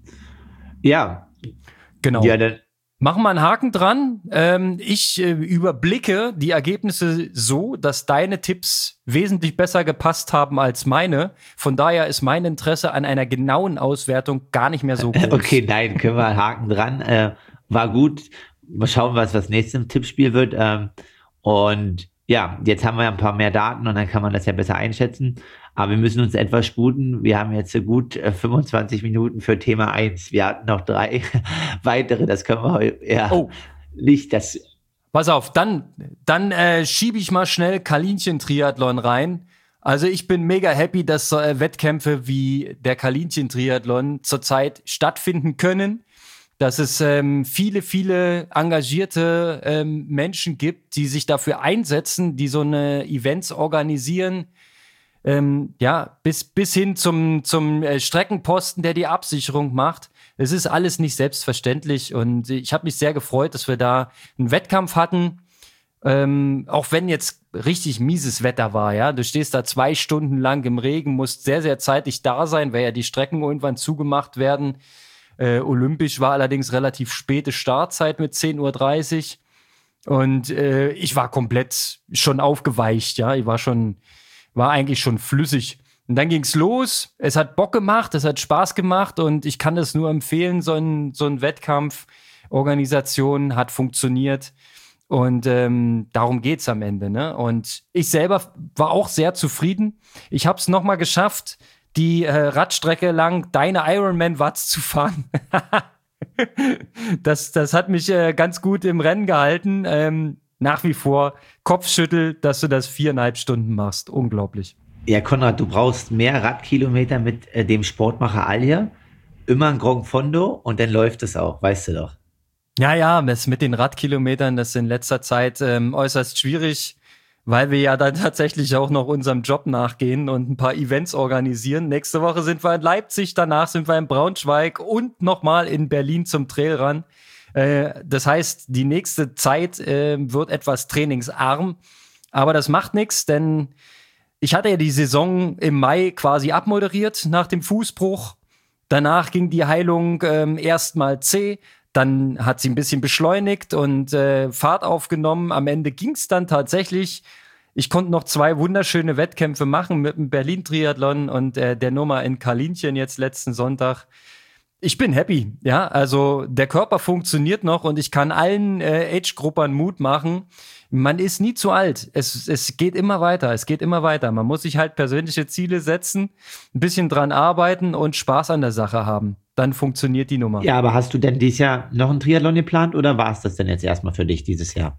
Ja. Genau. Ja, dann machen wir einen Haken dran. Ähm, ich äh, überblicke die Ergebnisse so, dass deine Tipps wesentlich besser gepasst haben als meine. Von daher ist mein Interesse an einer genauen Auswertung gar nicht mehr so groß. Okay, nein, können wir einen Haken dran. Äh, war gut. Mal schauen, was das nächste Tippspiel wird. Ähm, und ja, jetzt haben wir ein paar mehr Daten und dann kann man das ja besser einschätzen. Aber wir müssen uns etwas sputen. Wir haben jetzt gut fünfundzwanzig Minuten für Thema eins. Wir hatten noch drei weitere. Das können wir heute ja oh. nicht. Das Pass auf, dann, dann äh, schiebe ich mal schnell Kalinchen-Triathlon rein. Also ich bin mega happy, dass äh, Wettkämpfe wie der Kalinchen-Triathlon zurzeit stattfinden können. Dass es ähm, viele, viele engagierte ähm, Menschen gibt, die sich dafür einsetzen, die so eine Events organisieren, ähm, ja, bis, bis hin zum, zum äh, Streckenposten, der die Absicherung macht. Es ist alles nicht selbstverständlich und ich habe mich sehr gefreut, dass wir da einen Wettkampf hatten, ähm, auch wenn jetzt richtig mieses Wetter war, ja. Du stehst da zwei Stunden lang im Regen, musst sehr, sehr zeitig da sein, weil ja die Strecken irgendwann zugemacht werden. Äh, olympisch war allerdings relativ späte Startzeit mit zehn Uhr dreißig und äh, ich war komplett schon aufgeweicht, ja, ich war schon, war eigentlich schon flüssig. Und dann ging's los, es hat Bock gemacht, es hat Spaß gemacht und ich kann das nur empfehlen, so ein, so ein Wettkampf, Organisation hat funktioniert und ähm, darum geht's am Ende, ne? Und ich selber war auch sehr zufrieden. Ich habe es nochmal geschafft, die äh, Radstrecke lang deine Ironman-Watts zu fahren. das, das hat mich äh, ganz gut im Rennen gehalten. Ähm, nach wie vor Kopfschüttel, dass du das viereinhalb Stunden machst. Unglaublich. Ja, Konrad, du brauchst mehr Radkilometer mit äh, dem Sportmacher Alja. Immer ein Grand Fondo und dann läuft es auch, weißt du doch. Ja, ja, das mit den Radkilometern, das ist in letzter Zeit ähm, äußerst schwierig. Weil wir ja dann tatsächlich auch noch unserem Job nachgehen und ein paar Events organisieren. Nächste Woche sind wir in Leipzig, danach sind wir in Braunschweig und nochmal in Berlin zum Trailrun. Äh, das heißt, die nächste Zeit äh, wird etwas trainingsarm. Aber das macht nichts, denn ich hatte ja die Saison im Mai quasi abmoderiert nach dem Fußbruch. Danach ging die Heilung ähm, erstmal zäh. Dann hat sie ein bisschen beschleunigt und äh, Fahrt aufgenommen. Am Ende ging es dann tatsächlich. Ich konnte noch zwei wunderschöne Wettkämpfe machen mit dem Berlin-Triathlon und äh, der Nummer in Kalinchen jetzt letzten Sonntag. Ich bin happy, ja. Also der Körper funktioniert noch und ich kann allen äh, Age-Gruppern Mut machen. Man ist nie zu alt. Es, es geht immer weiter. Es geht immer weiter. Man muss sich halt persönliche Ziele setzen, ein bisschen dran arbeiten und Spaß an der Sache haben. Dann funktioniert die Nummer. Ja, aber hast du denn dieses Jahr noch einen Triathlon geplant oder war es das denn jetzt erstmal für dich dieses Jahr?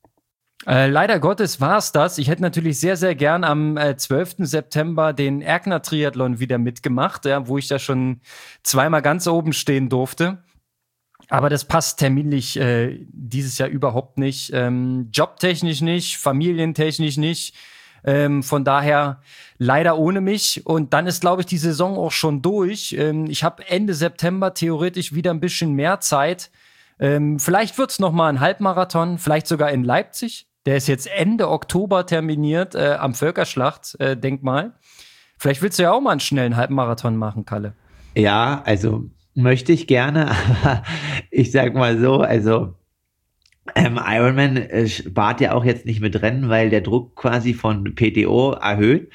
Äh, leider Gottes war es das. Ich hätte natürlich sehr, sehr gern am äh, zwölften September den Erkner Triathlon wieder mitgemacht, ja, wo ich da schon zweimal ganz oben stehen durfte. Aber das passt terminlich äh, dieses Jahr überhaupt nicht. Ähm, jobtechnisch nicht, familientechnisch nicht. Ähm, von daher leider ohne mich. Und dann ist, glaube ich, die Saison auch schon durch. Ähm, ich habe Ende September theoretisch wieder ein bisschen mehr Zeit. Ähm, vielleicht wird's noch mal ein Halbmarathon, vielleicht sogar in Leipzig. Der ist jetzt Ende Oktober terminiert äh, am Völkerschlacht-Denkmal. Äh, vielleicht willst du ja auch mal einen schnellen Halbmarathon machen, Kalle. Ja, also möchte ich gerne, aber ich sag mal so, also ähm, Ironman äh, spart ja auch jetzt nicht mit Rennen, weil der Druck quasi von P T O erhöht.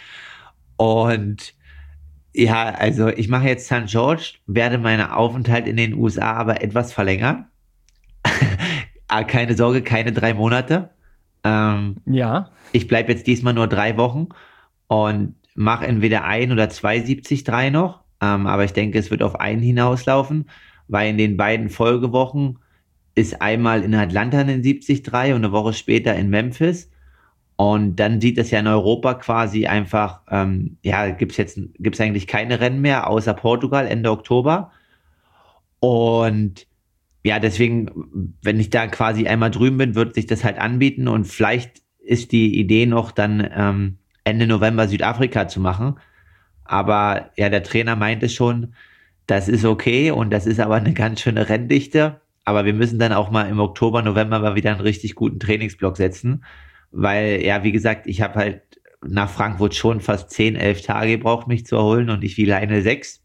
Und ja, also ich mache jetzt Sankt George, werde meinen Aufenthalt in den U S A aber etwas verlängern. Keine Sorge, keine drei Monate. Ähm, ja. Ich bleibe jetzt diesmal nur drei Wochen und mache entweder ein oder zwei siebzig drei noch. Ähm, aber ich denke, es wird auf einen hinauslaufen, weil in den beiden Folgewochen ist einmal in Atlanta in siebzig Komma drei und eine Woche später in Memphis. Und dann sieht es ja in Europa quasi einfach, ähm, ja, gibt's jetzt, gibt's eigentlich keine Rennen mehr, außer Portugal Ende Oktober. Und ja, deswegen, wenn ich da quasi einmal drüben bin, wird sich das halt anbieten und vielleicht ist die Idee noch dann ähm, Ende November Südafrika zu machen. Aber ja, der Trainer meinte schon, das ist okay und das ist aber eine ganz schöne Renndichte. Aber wir müssen dann auch mal im Oktober, November mal wieder einen richtig guten Trainingsblock setzen. Weil, ja, wie gesagt, ich habe halt nach Frankfurt schon fast zehn, elf Tage gebraucht, mich zu erholen und ich wiege eine sechs.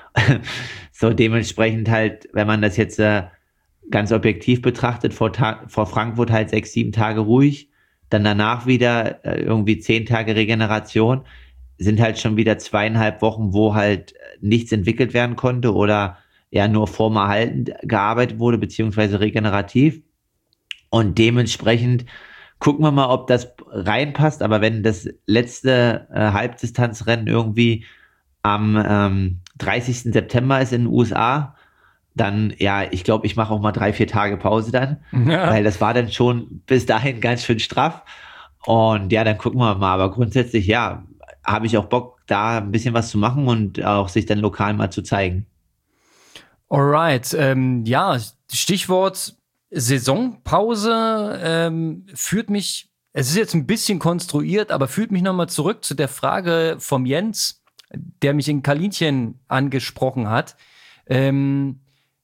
So dementsprechend halt, wenn man das jetzt äh, ganz objektiv betrachtet, vor, Ta- vor Frankfurt halt sechs, sieben Tage ruhig, dann danach wieder äh, irgendwie zehn Tage Regeneration, sind halt schon wieder zweieinhalb Wochen, wo halt nichts entwickelt werden konnte oder ja nur vormerhaltend gearbeitet wurde, beziehungsweise regenerativ. Und dementsprechend gucken wir mal, ob das reinpasst. Aber wenn das letzte äh, Halbdistanzrennen irgendwie am ähm, dreißigsten September ist in den U S A, dann, ja, ich glaube, ich mache auch mal drei, vier Tage Pause dann, ja. Weil das war dann schon bis dahin ganz schön straff. Und ja, dann gucken wir mal. Aber grundsätzlich, ja, habe ich auch Bock, da ein bisschen was zu machen und auch sich dann lokal mal zu zeigen. Alright, ähm, ja, Stichwort Saisonpause ähm, führt mich, es ist jetzt ein bisschen konstruiert, aber führt mich nochmal zurück zu der Frage vom Jens, der mich in Kalinchen angesprochen hat. Ähm,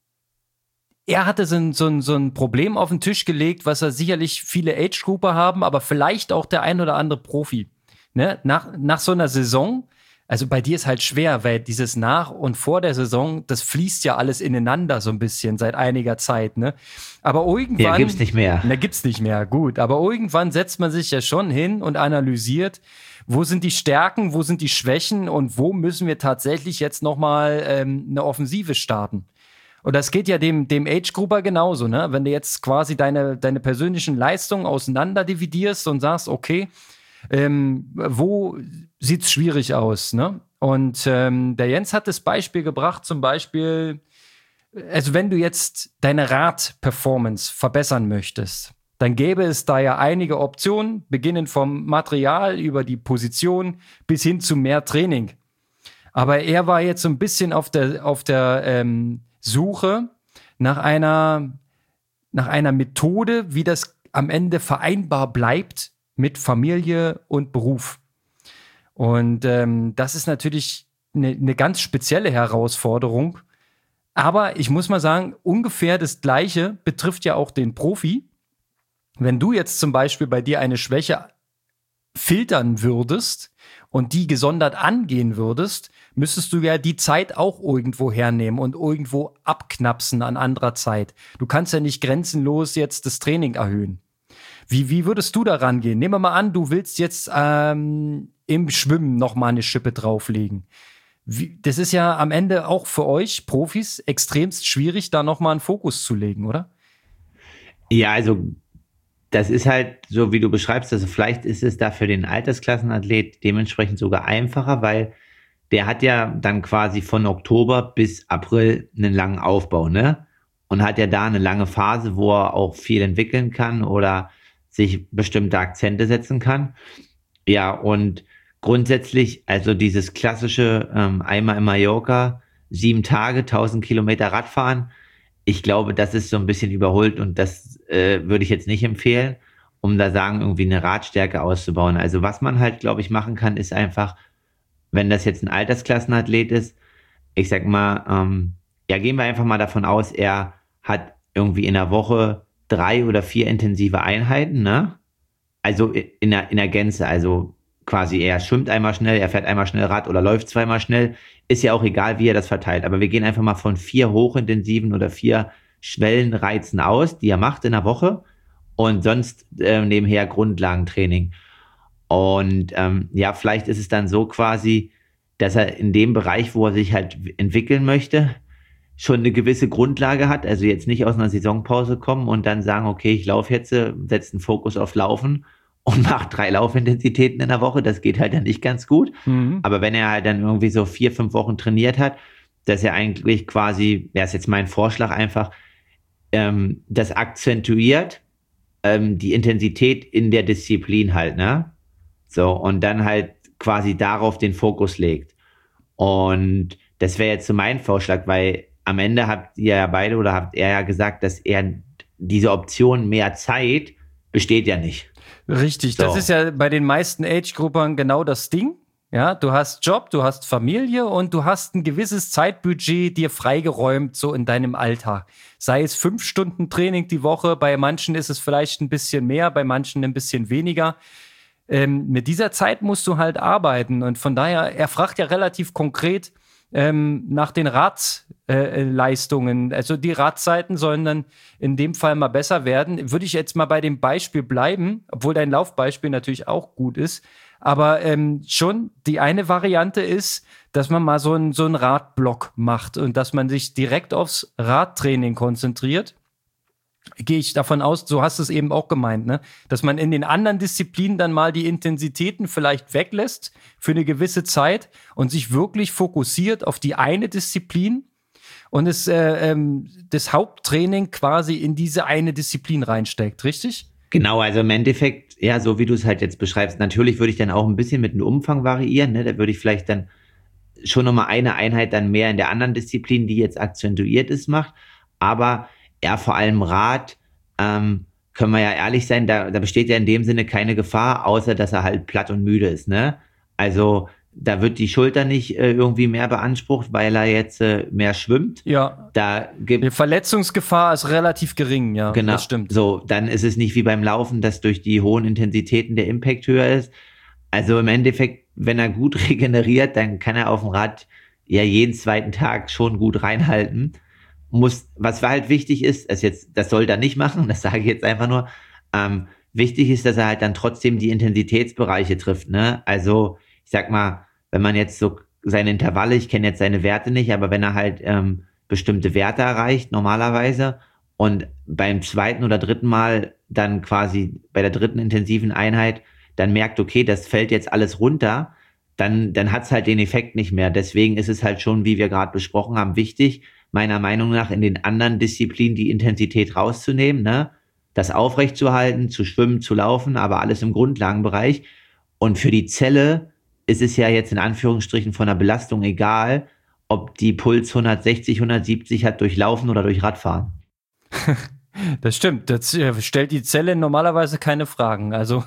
er hatte so ein, so, ein, so ein Problem auf den Tisch gelegt, was er sicherlich viele Age-Grouper haben, aber vielleicht auch der ein oder andere Profi. Ne? Nach, nach so einer Saison, also bei dir ist halt schwer, weil dieses nach und vor der Saison, das fließt ja alles ineinander so ein bisschen seit einiger Zeit, ne? Aber irgendwann... Ja, gibt's nicht mehr. Na, gibt's nicht mehr, gut. Aber irgendwann setzt man sich ja schon hin und analysiert, wo sind die Stärken, wo sind die Schwächen und wo müssen wir tatsächlich jetzt nochmal ähm, eine Offensive starten. Und das geht ja dem, dem Age-Grupper genauso, ne? Wenn du jetzt quasi deine, deine persönlichen Leistungen auseinander dividierst und sagst, okay, ähm, wo sieht's schwierig aus, ne? Und ähm, der Jens hat das Beispiel gebracht, zum Beispiel, also wenn du jetzt deine Rad-Performance verbessern möchtest, dann gäbe es da ja einige Optionen, beginnend vom Material über die Position bis hin zu mehr Training. Aber er war jetzt so ein bisschen auf der, auf der ähm, Suche nach einer, nach einer Methode, wie das am Ende vereinbar bleibt mit Familie und Beruf. Und ähm, das ist natürlich eine, eine ganz spezielle Herausforderung. Aber ich muss mal sagen, ungefähr das Gleiche betrifft ja auch den Profi. Wenn du jetzt zum Beispiel bei dir eine Schwäche filtern würdest und die gesondert angehen würdest, müsstest du ja die Zeit auch irgendwo hernehmen und irgendwo abknapsen an anderer Zeit. Du kannst ja nicht grenzenlos jetzt das Training erhöhen. Wie, wie würdest du da rangehen? Nehmen wir mal an, du willst jetzt ähm, im Schwimmen noch mal eine Schippe drauflegen. Wie, das ist ja am Ende auch für euch Profis extremst schwierig, da noch mal einen Fokus zu legen, oder? Ja, also das ist halt so, wie du beschreibst, also vielleicht ist es da für den Altersklassenathlet dementsprechend sogar einfacher, weil der hat ja dann quasi von Oktober bis April einen langen Aufbau, ne? Und hat ja da eine lange Phase, wo er auch viel entwickeln kann oder sich bestimmte Akzente setzen kann. Ja, und grundsätzlich, also dieses klassische ähm, einmal in Mallorca, sieben Tage, tausend Kilometer Radfahren, ich glaube, das ist so ein bisschen überholt und das äh, würde ich jetzt nicht empfehlen, um da sagen, irgendwie eine Radstärke auszubauen. Also was man halt, glaube ich, machen kann, ist einfach, wenn das jetzt ein Altersklassenathlet ist, ich sag mal, ähm, ja, gehen wir einfach mal davon aus, er hat irgendwie in der Woche drei oder vier intensive Einheiten, ne? Also in der, in der Gänze, also quasi er schwimmt einmal schnell, er fährt einmal schnell Rad oder läuft zweimal schnell, ist ja auch egal, wie er das verteilt. Aber wir gehen einfach mal von vier hochintensiven oder vier Schwellenreizen aus, die er macht in der Woche und sonst äh, nebenher Grundlagentraining. Und ähm, ja, vielleicht ist es dann so quasi, dass er in dem Bereich, wo er sich halt entwickeln möchte, schon eine gewisse Grundlage hat, also jetzt nicht aus einer Saisonpause kommen und dann sagen, okay, ich laufe jetzt, setze einen Fokus auf Laufen und mache drei Laufintensitäten in der Woche, das geht halt dann nicht ganz gut. Mhm. Aber wenn er halt dann irgendwie so vier, fünf Wochen trainiert hat, dass er eigentlich quasi, das ist jetzt mein Vorschlag einfach, ähm, das akzentuiert, ähm, die Intensität in der Disziplin halt, ne? So, und dann halt quasi darauf den Fokus legt. Und das wäre jetzt so mein Vorschlag, weil am Ende habt ihr ja beide oder habt er ja gesagt, dass er diese Option mehr Zeit besteht ja nicht. Richtig, so. Das ist ja bei den meisten Age-Gruppern genau das Ding. Ja, du hast Job, du hast Familie und du hast ein gewisses Zeitbudget dir freigeräumt, so in deinem Alltag. Sei es fünf Stunden Training die Woche, bei manchen ist es vielleicht ein bisschen mehr, bei manchen ein bisschen weniger. Ähm, mit dieser Zeit musst du halt arbeiten und von daher, er fragt ja relativ konkret ähm, nach den Radleistungen. Äh, also die Radzeiten sollen dann in dem Fall mal besser werden. Würde ich jetzt mal bei dem Beispiel bleiben, obwohl dein Laufbeispiel natürlich auch gut ist. Aber ähm, schon die eine Variante ist, dass man mal so einen so einen Radblock macht und dass man sich direkt aufs Radtraining konzentriert. Gehe ich davon aus, so hast du es eben auch gemeint, ne? Dass man in den anderen Disziplinen dann mal die Intensitäten vielleicht weglässt für eine gewisse Zeit und sich wirklich fokussiert auf die eine Disziplin und es, äh, ähm, das Haupttraining quasi in diese eine Disziplin reinsteckt, richtig? Genau, also im Endeffekt, ja, so wie du es halt jetzt beschreibst, natürlich würde ich dann auch ein bisschen mit dem Umfang variieren, ne? Da würde ich vielleicht dann schon nochmal eine Einheit dann mehr in der anderen Disziplin, die jetzt akzentuiert ist, macht, aber ja, vor allem Rad, ähm, können wir ja ehrlich sein, da, da besteht ja in dem Sinne keine Gefahr, außer dass er halt platt und müde ist, ne? Also da wird die Schulter nicht äh, irgendwie mehr beansprucht, weil er jetzt äh, mehr schwimmt. Ja. Da gibt die Verletzungsgefahr ist relativ gering, ja. Genau. Das stimmt. So, dann ist es nicht wie beim Laufen, dass durch die hohen Intensitäten der Impact höher ist. Also im Endeffekt, wenn er gut regeneriert, dann kann er auf dem Rad ja jeden zweiten Tag schon gut reinhalten. Muss, was halt wichtig ist, ist jetzt, das soll er nicht machen, das sage ich jetzt einfach nur. Ähm, wichtig ist, dass er halt dann trotzdem die Intensitätsbereiche trifft, ne? Also ich sag mal, wenn man jetzt so seine Intervalle, ich kenne jetzt seine Werte nicht, aber wenn er halt ähm, bestimmte Werte erreicht, normalerweise, und beim zweiten oder dritten Mal dann quasi bei der dritten intensiven Einheit dann merkt, okay, das fällt jetzt alles runter, dann, dann hat's halt den Effekt nicht mehr. Deswegen ist es halt schon, wie wir gerade besprochen haben, wichtig, meiner Meinung nach in den anderen Disziplinen die Intensität rauszunehmen, ne? Das aufrechtzuerhalten, zu schwimmen, zu laufen, aber alles im Grundlagenbereich. Und für die Zelle ist es ja jetzt in Anführungsstrichen von der Belastung egal, ob die Puls hundertsechzig, hundertsiebzig hat durch Laufen oder durch Radfahren. Das stimmt, das stellt die Zelle normalerweise keine Fragen. Also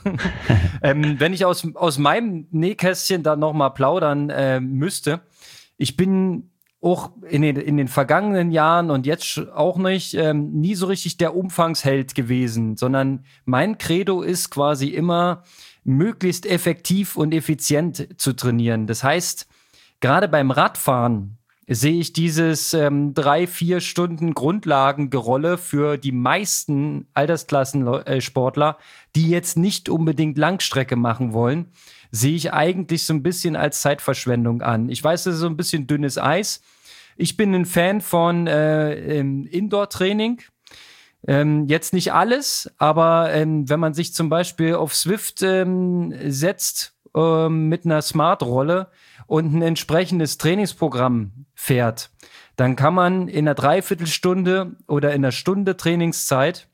ähm, wenn ich aus, aus meinem Nähkästchen da nochmal plaudern äh, müsste, ich bin auch in den, in den vergangenen Jahren und jetzt auch nicht, ähm, nie so richtig der Umfangsheld gewesen, sondern mein Credo ist quasi immer, möglichst effektiv und effizient zu trainieren. Das heißt, gerade beim Radfahren sehe ich dieses ähm, drei, vier Stunden Grundlagengerolle für die meisten Altersklassensportler, die jetzt nicht unbedingt Langstrecke machen wollen, sehe ich eigentlich so ein bisschen als Zeitverschwendung an. Ich weiß, das ist so ein bisschen dünnes Eis. Ich bin ein Fan von äh, Indoor-Training. Ähm, jetzt nicht alles, aber ähm, wenn man sich zum Beispiel auf Zwift ähm, setzt ähm, mit einer Smart-Rolle und ein entsprechendes Trainingsprogramm fährt, dann kann man in einer Dreiviertelstunde oder in einer Stunde Trainingszeit,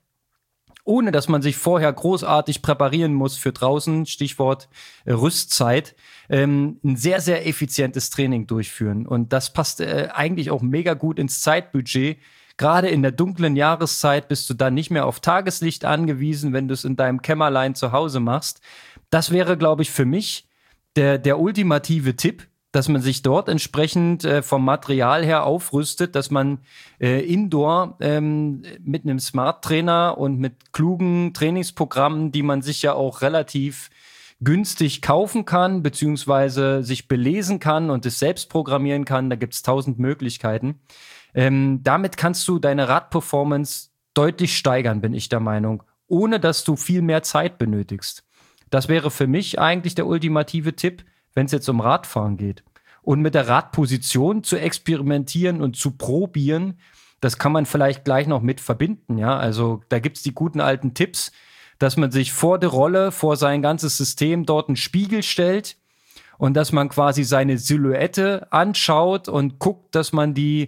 ohne dass man sich vorher großartig präparieren muss für draußen, Stichwort äh, Rüstzeit, ähm, ein sehr, sehr effizientes Training durchführen. Und das passt äh, eigentlich auch mega gut ins Zeitbudget. Gerade in der dunklen Jahreszeit bist du dann nicht mehr auf Tageslicht angewiesen, wenn du es in deinem Kämmerlein zu Hause machst. Das wäre, glaube ich, für mich der, der ultimative Tipp, dass man sich dort entsprechend äh, vom Material her aufrüstet, dass man äh, indoor ähm, mit einem Smart-Trainer und mit klugen Trainingsprogrammen, die man sich ja auch relativ günstig kaufen kann, beziehungsweise sich belesen kann und es selbst programmieren kann. Da gibt es tausend Möglichkeiten. Ähm, damit kannst du deine Radperformance deutlich steigern, bin ich der Meinung, ohne dass du viel mehr Zeit benötigst. Das wäre für mich eigentlich der ultimative Tipp, wenn es jetzt um Radfahren geht. Und mit der Radposition zu experimentieren und zu probieren, das kann man vielleicht gleich noch mit verbinden. Ja, also da gibt's die guten alten Tipps, dass man sich vor der Rolle, vor sein ganzes System dort einen Spiegel stellt und dass man quasi seine Silhouette anschaut und guckt, dass man die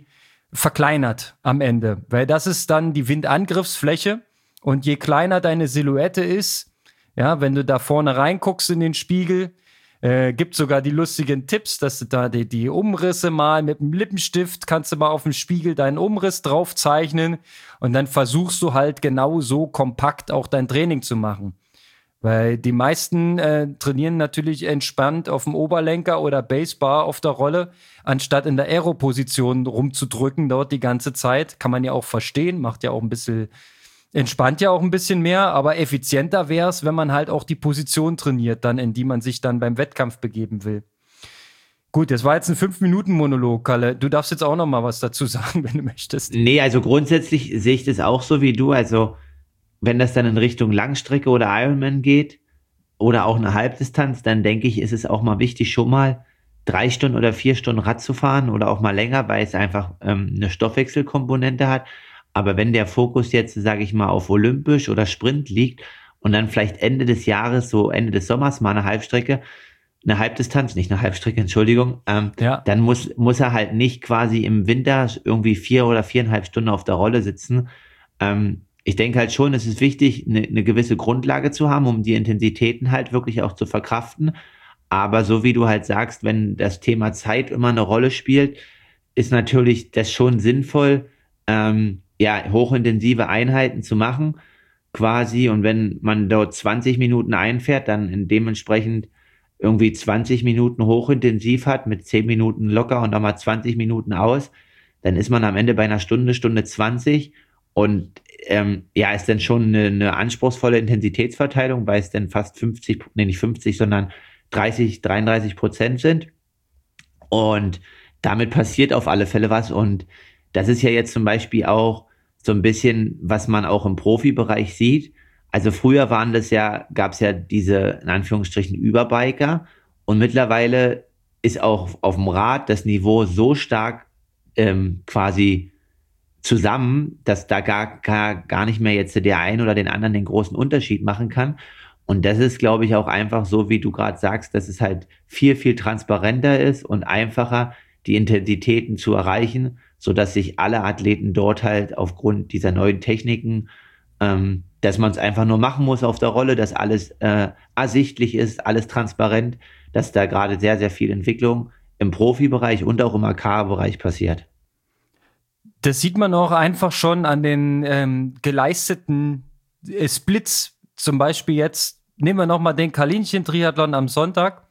verkleinert am Ende, weil das ist dann die Windangriffsfläche und je kleiner deine Silhouette ist, ja, wenn du da vorne reinguckst in den Spiegel, äh, gibt sogar die lustigen Tipps, dass du da die, die Umrisse mal mit dem Lippenstift, kannst du mal auf dem Spiegel deinen Umriss drauf zeichnen und dann versuchst du halt genau so kompakt auch dein Training zu machen. Weil die meisten äh, trainieren natürlich entspannt auf dem Oberlenker oder Basebar auf der Rolle, anstatt in der Aero-Position rumzudrücken dort die ganze Zeit. Kann man ja auch verstehen, macht ja auch ein bisschen, entspannt ja auch ein bisschen mehr, aber effizienter wäre es, wenn man halt auch die Position trainiert, dann in die man sich dann beim Wettkampf begeben will. Gut, das war jetzt ein fünf Minuten Monolog, Kalle. Du darfst jetzt auch noch mal was dazu sagen, wenn du möchtest. Nee, also grundsätzlich sehe ich das auch so wie du, also wenn das dann in Richtung Langstrecke oder Ironman geht oder auch eine Halbdistanz, dann denke ich, ist es auch mal wichtig, schon mal drei Stunden oder vier Stunden Rad zu fahren oder auch mal länger, weil es einfach ähm, eine Stoffwechselkomponente hat. Aber wenn der Fokus jetzt, sage ich mal, auf Olympisch oder Sprint liegt und dann vielleicht Ende des Jahres, so Ende des Sommers mal eine Halbstrecke, eine Halbdistanz, nicht eine Halbstrecke, Entschuldigung, ähm, ja. dann muss, muss er halt nicht quasi im Winter irgendwie vier oder viereinhalb Stunden auf der Rolle sitzen. Ähm, Ich denke halt schon, es ist wichtig, eine, eine gewisse Grundlage zu haben, um die Intensitäten halt wirklich auch zu verkraften. Aber so wie du halt sagst, wenn das Thema Zeit immer eine Rolle spielt, ist natürlich das schon sinnvoll, ähm, ja, hochintensive Einheiten zu machen, quasi. Und wenn man dort zwanzig Minuten einfährt, dann in dementsprechend irgendwie zwanzig Minuten hochintensiv hat, mit zehn Minuten locker und dann mal zwanzig Minuten aus, dann ist man am Ende bei einer Stunde, Stunde zwanzig. Und ähm, ja, ist dann schon eine, eine anspruchsvolle Intensitätsverteilung, weil es dann fast fünfzig, nee, nicht fünfzig, sondern dreißig, dreiunddreißig Prozent sind. Und damit passiert auf alle Fälle was. Und das ist ja jetzt zum Beispiel auch so ein bisschen, was man auch im Profibereich sieht. Also früher waren das ja, gab es ja diese, in Anführungsstrichen, Überbiker. Und mittlerweile ist auch auf dem Rad das Niveau so stark ähm, quasi zusammen, dass da gar, gar, gar nicht mehr jetzt der einen oder den anderen den großen Unterschied machen kann. Und das ist, glaube ich, auch einfach so, wie du gerade sagst, dass es halt viel, viel transparenter ist und einfacher, die Intensitäten zu erreichen, sodass sich alle Athleten dort halt aufgrund dieser neuen Techniken, ähm, dass man es einfach nur machen muss auf der Rolle, dass alles äh, ersichtlich ist, alles transparent, dass da gerade sehr, sehr viel Entwicklung im Profibereich und auch im A K-Bereich passiert. Das sieht man auch einfach schon an den ähm, geleisteten äh, Splits. Zum Beispiel jetzt, nehmen wir nochmal den Kalinchen-Triathlon am Sonntag.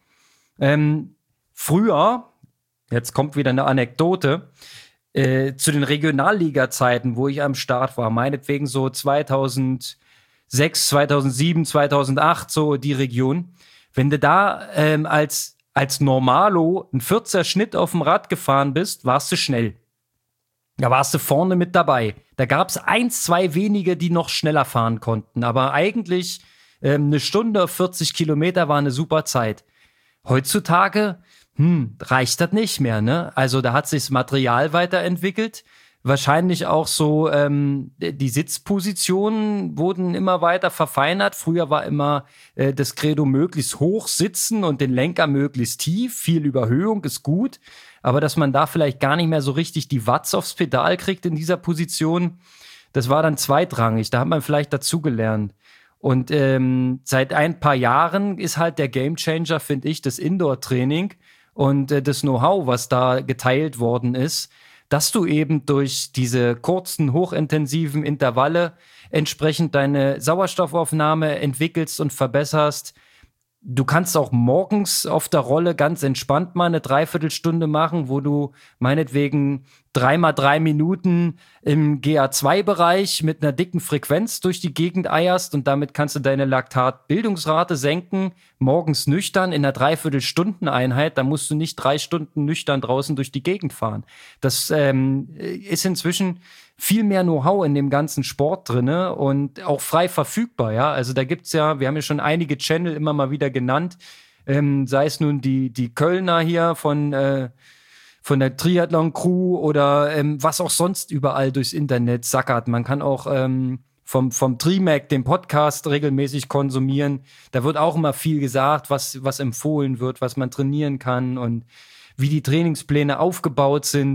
Ähm, früher, jetzt kommt wieder eine Anekdote, äh, zu den Regionalliga-Zeiten, wo ich am Start war, meinetwegen so zweitausendsechs, zweitausendsieben, zweitausendacht, so die Region. Wenn du da ähm, als, als Normalo einen vierziger Schnitt auf dem Rad gefahren bist, warst du schnell. Da warst du vorne mit dabei. Da gab es eins, zwei wenige, die noch schneller fahren konnten. Aber eigentlich ähm, eine Stunde, vierzig Kilometer war eine super Zeit. Heutzutage hm, reicht das nicht mehr, ne? Also da hat sich das Material weiterentwickelt. Wahrscheinlich auch so, ähm, die Sitzpositionen wurden immer weiter verfeinert. Früher war immer äh, das Credo möglichst hoch sitzen und den Lenker möglichst tief. Viel Überhöhung ist gut. Aber dass man da vielleicht gar nicht mehr so richtig die Watts aufs Pedal kriegt in dieser Position, das war dann zweitrangig. Da hat man vielleicht dazugelernt. Und ähm, seit ein paar Jahren ist halt der Gamechanger, finde ich, das Indoor-Training und äh, das Know-how, was da geteilt worden ist, dass du eben durch diese kurzen, hochintensiven Intervalle entsprechend deine Sauerstoffaufnahme entwickelst und verbesserst. Du kannst auch morgens auf der Rolle ganz entspannt mal eine Dreiviertelstunde machen, wo du meinetwegen dreimal drei Minuten im G A zwei Bereich mit einer dicken Frequenz durch die Gegend eierst und damit kannst du deine Laktatbildungsrate senken, morgens nüchtern in einer Dreiviertelstundeneinheit, da musst du nicht drei Stunden nüchtern draußen durch die Gegend fahren. Das ähm, ist inzwischen viel mehr Know-how in dem ganzen Sport drinne und auch frei verfügbar, ja. Also da gibt's ja, wir haben ja schon einige Channel immer mal wieder genannt, ähm, sei es nun die, die Kölner hier von, äh, von der Triathlon-Crew oder ähm, was auch sonst überall durchs Internet sackert. Man kann auch ähm, vom, vom Trimac, den Podcast, regelmäßig konsumieren. Da wird auch immer viel gesagt, was, was empfohlen wird, was man trainieren kann und wie die Trainingspläne aufgebaut sind.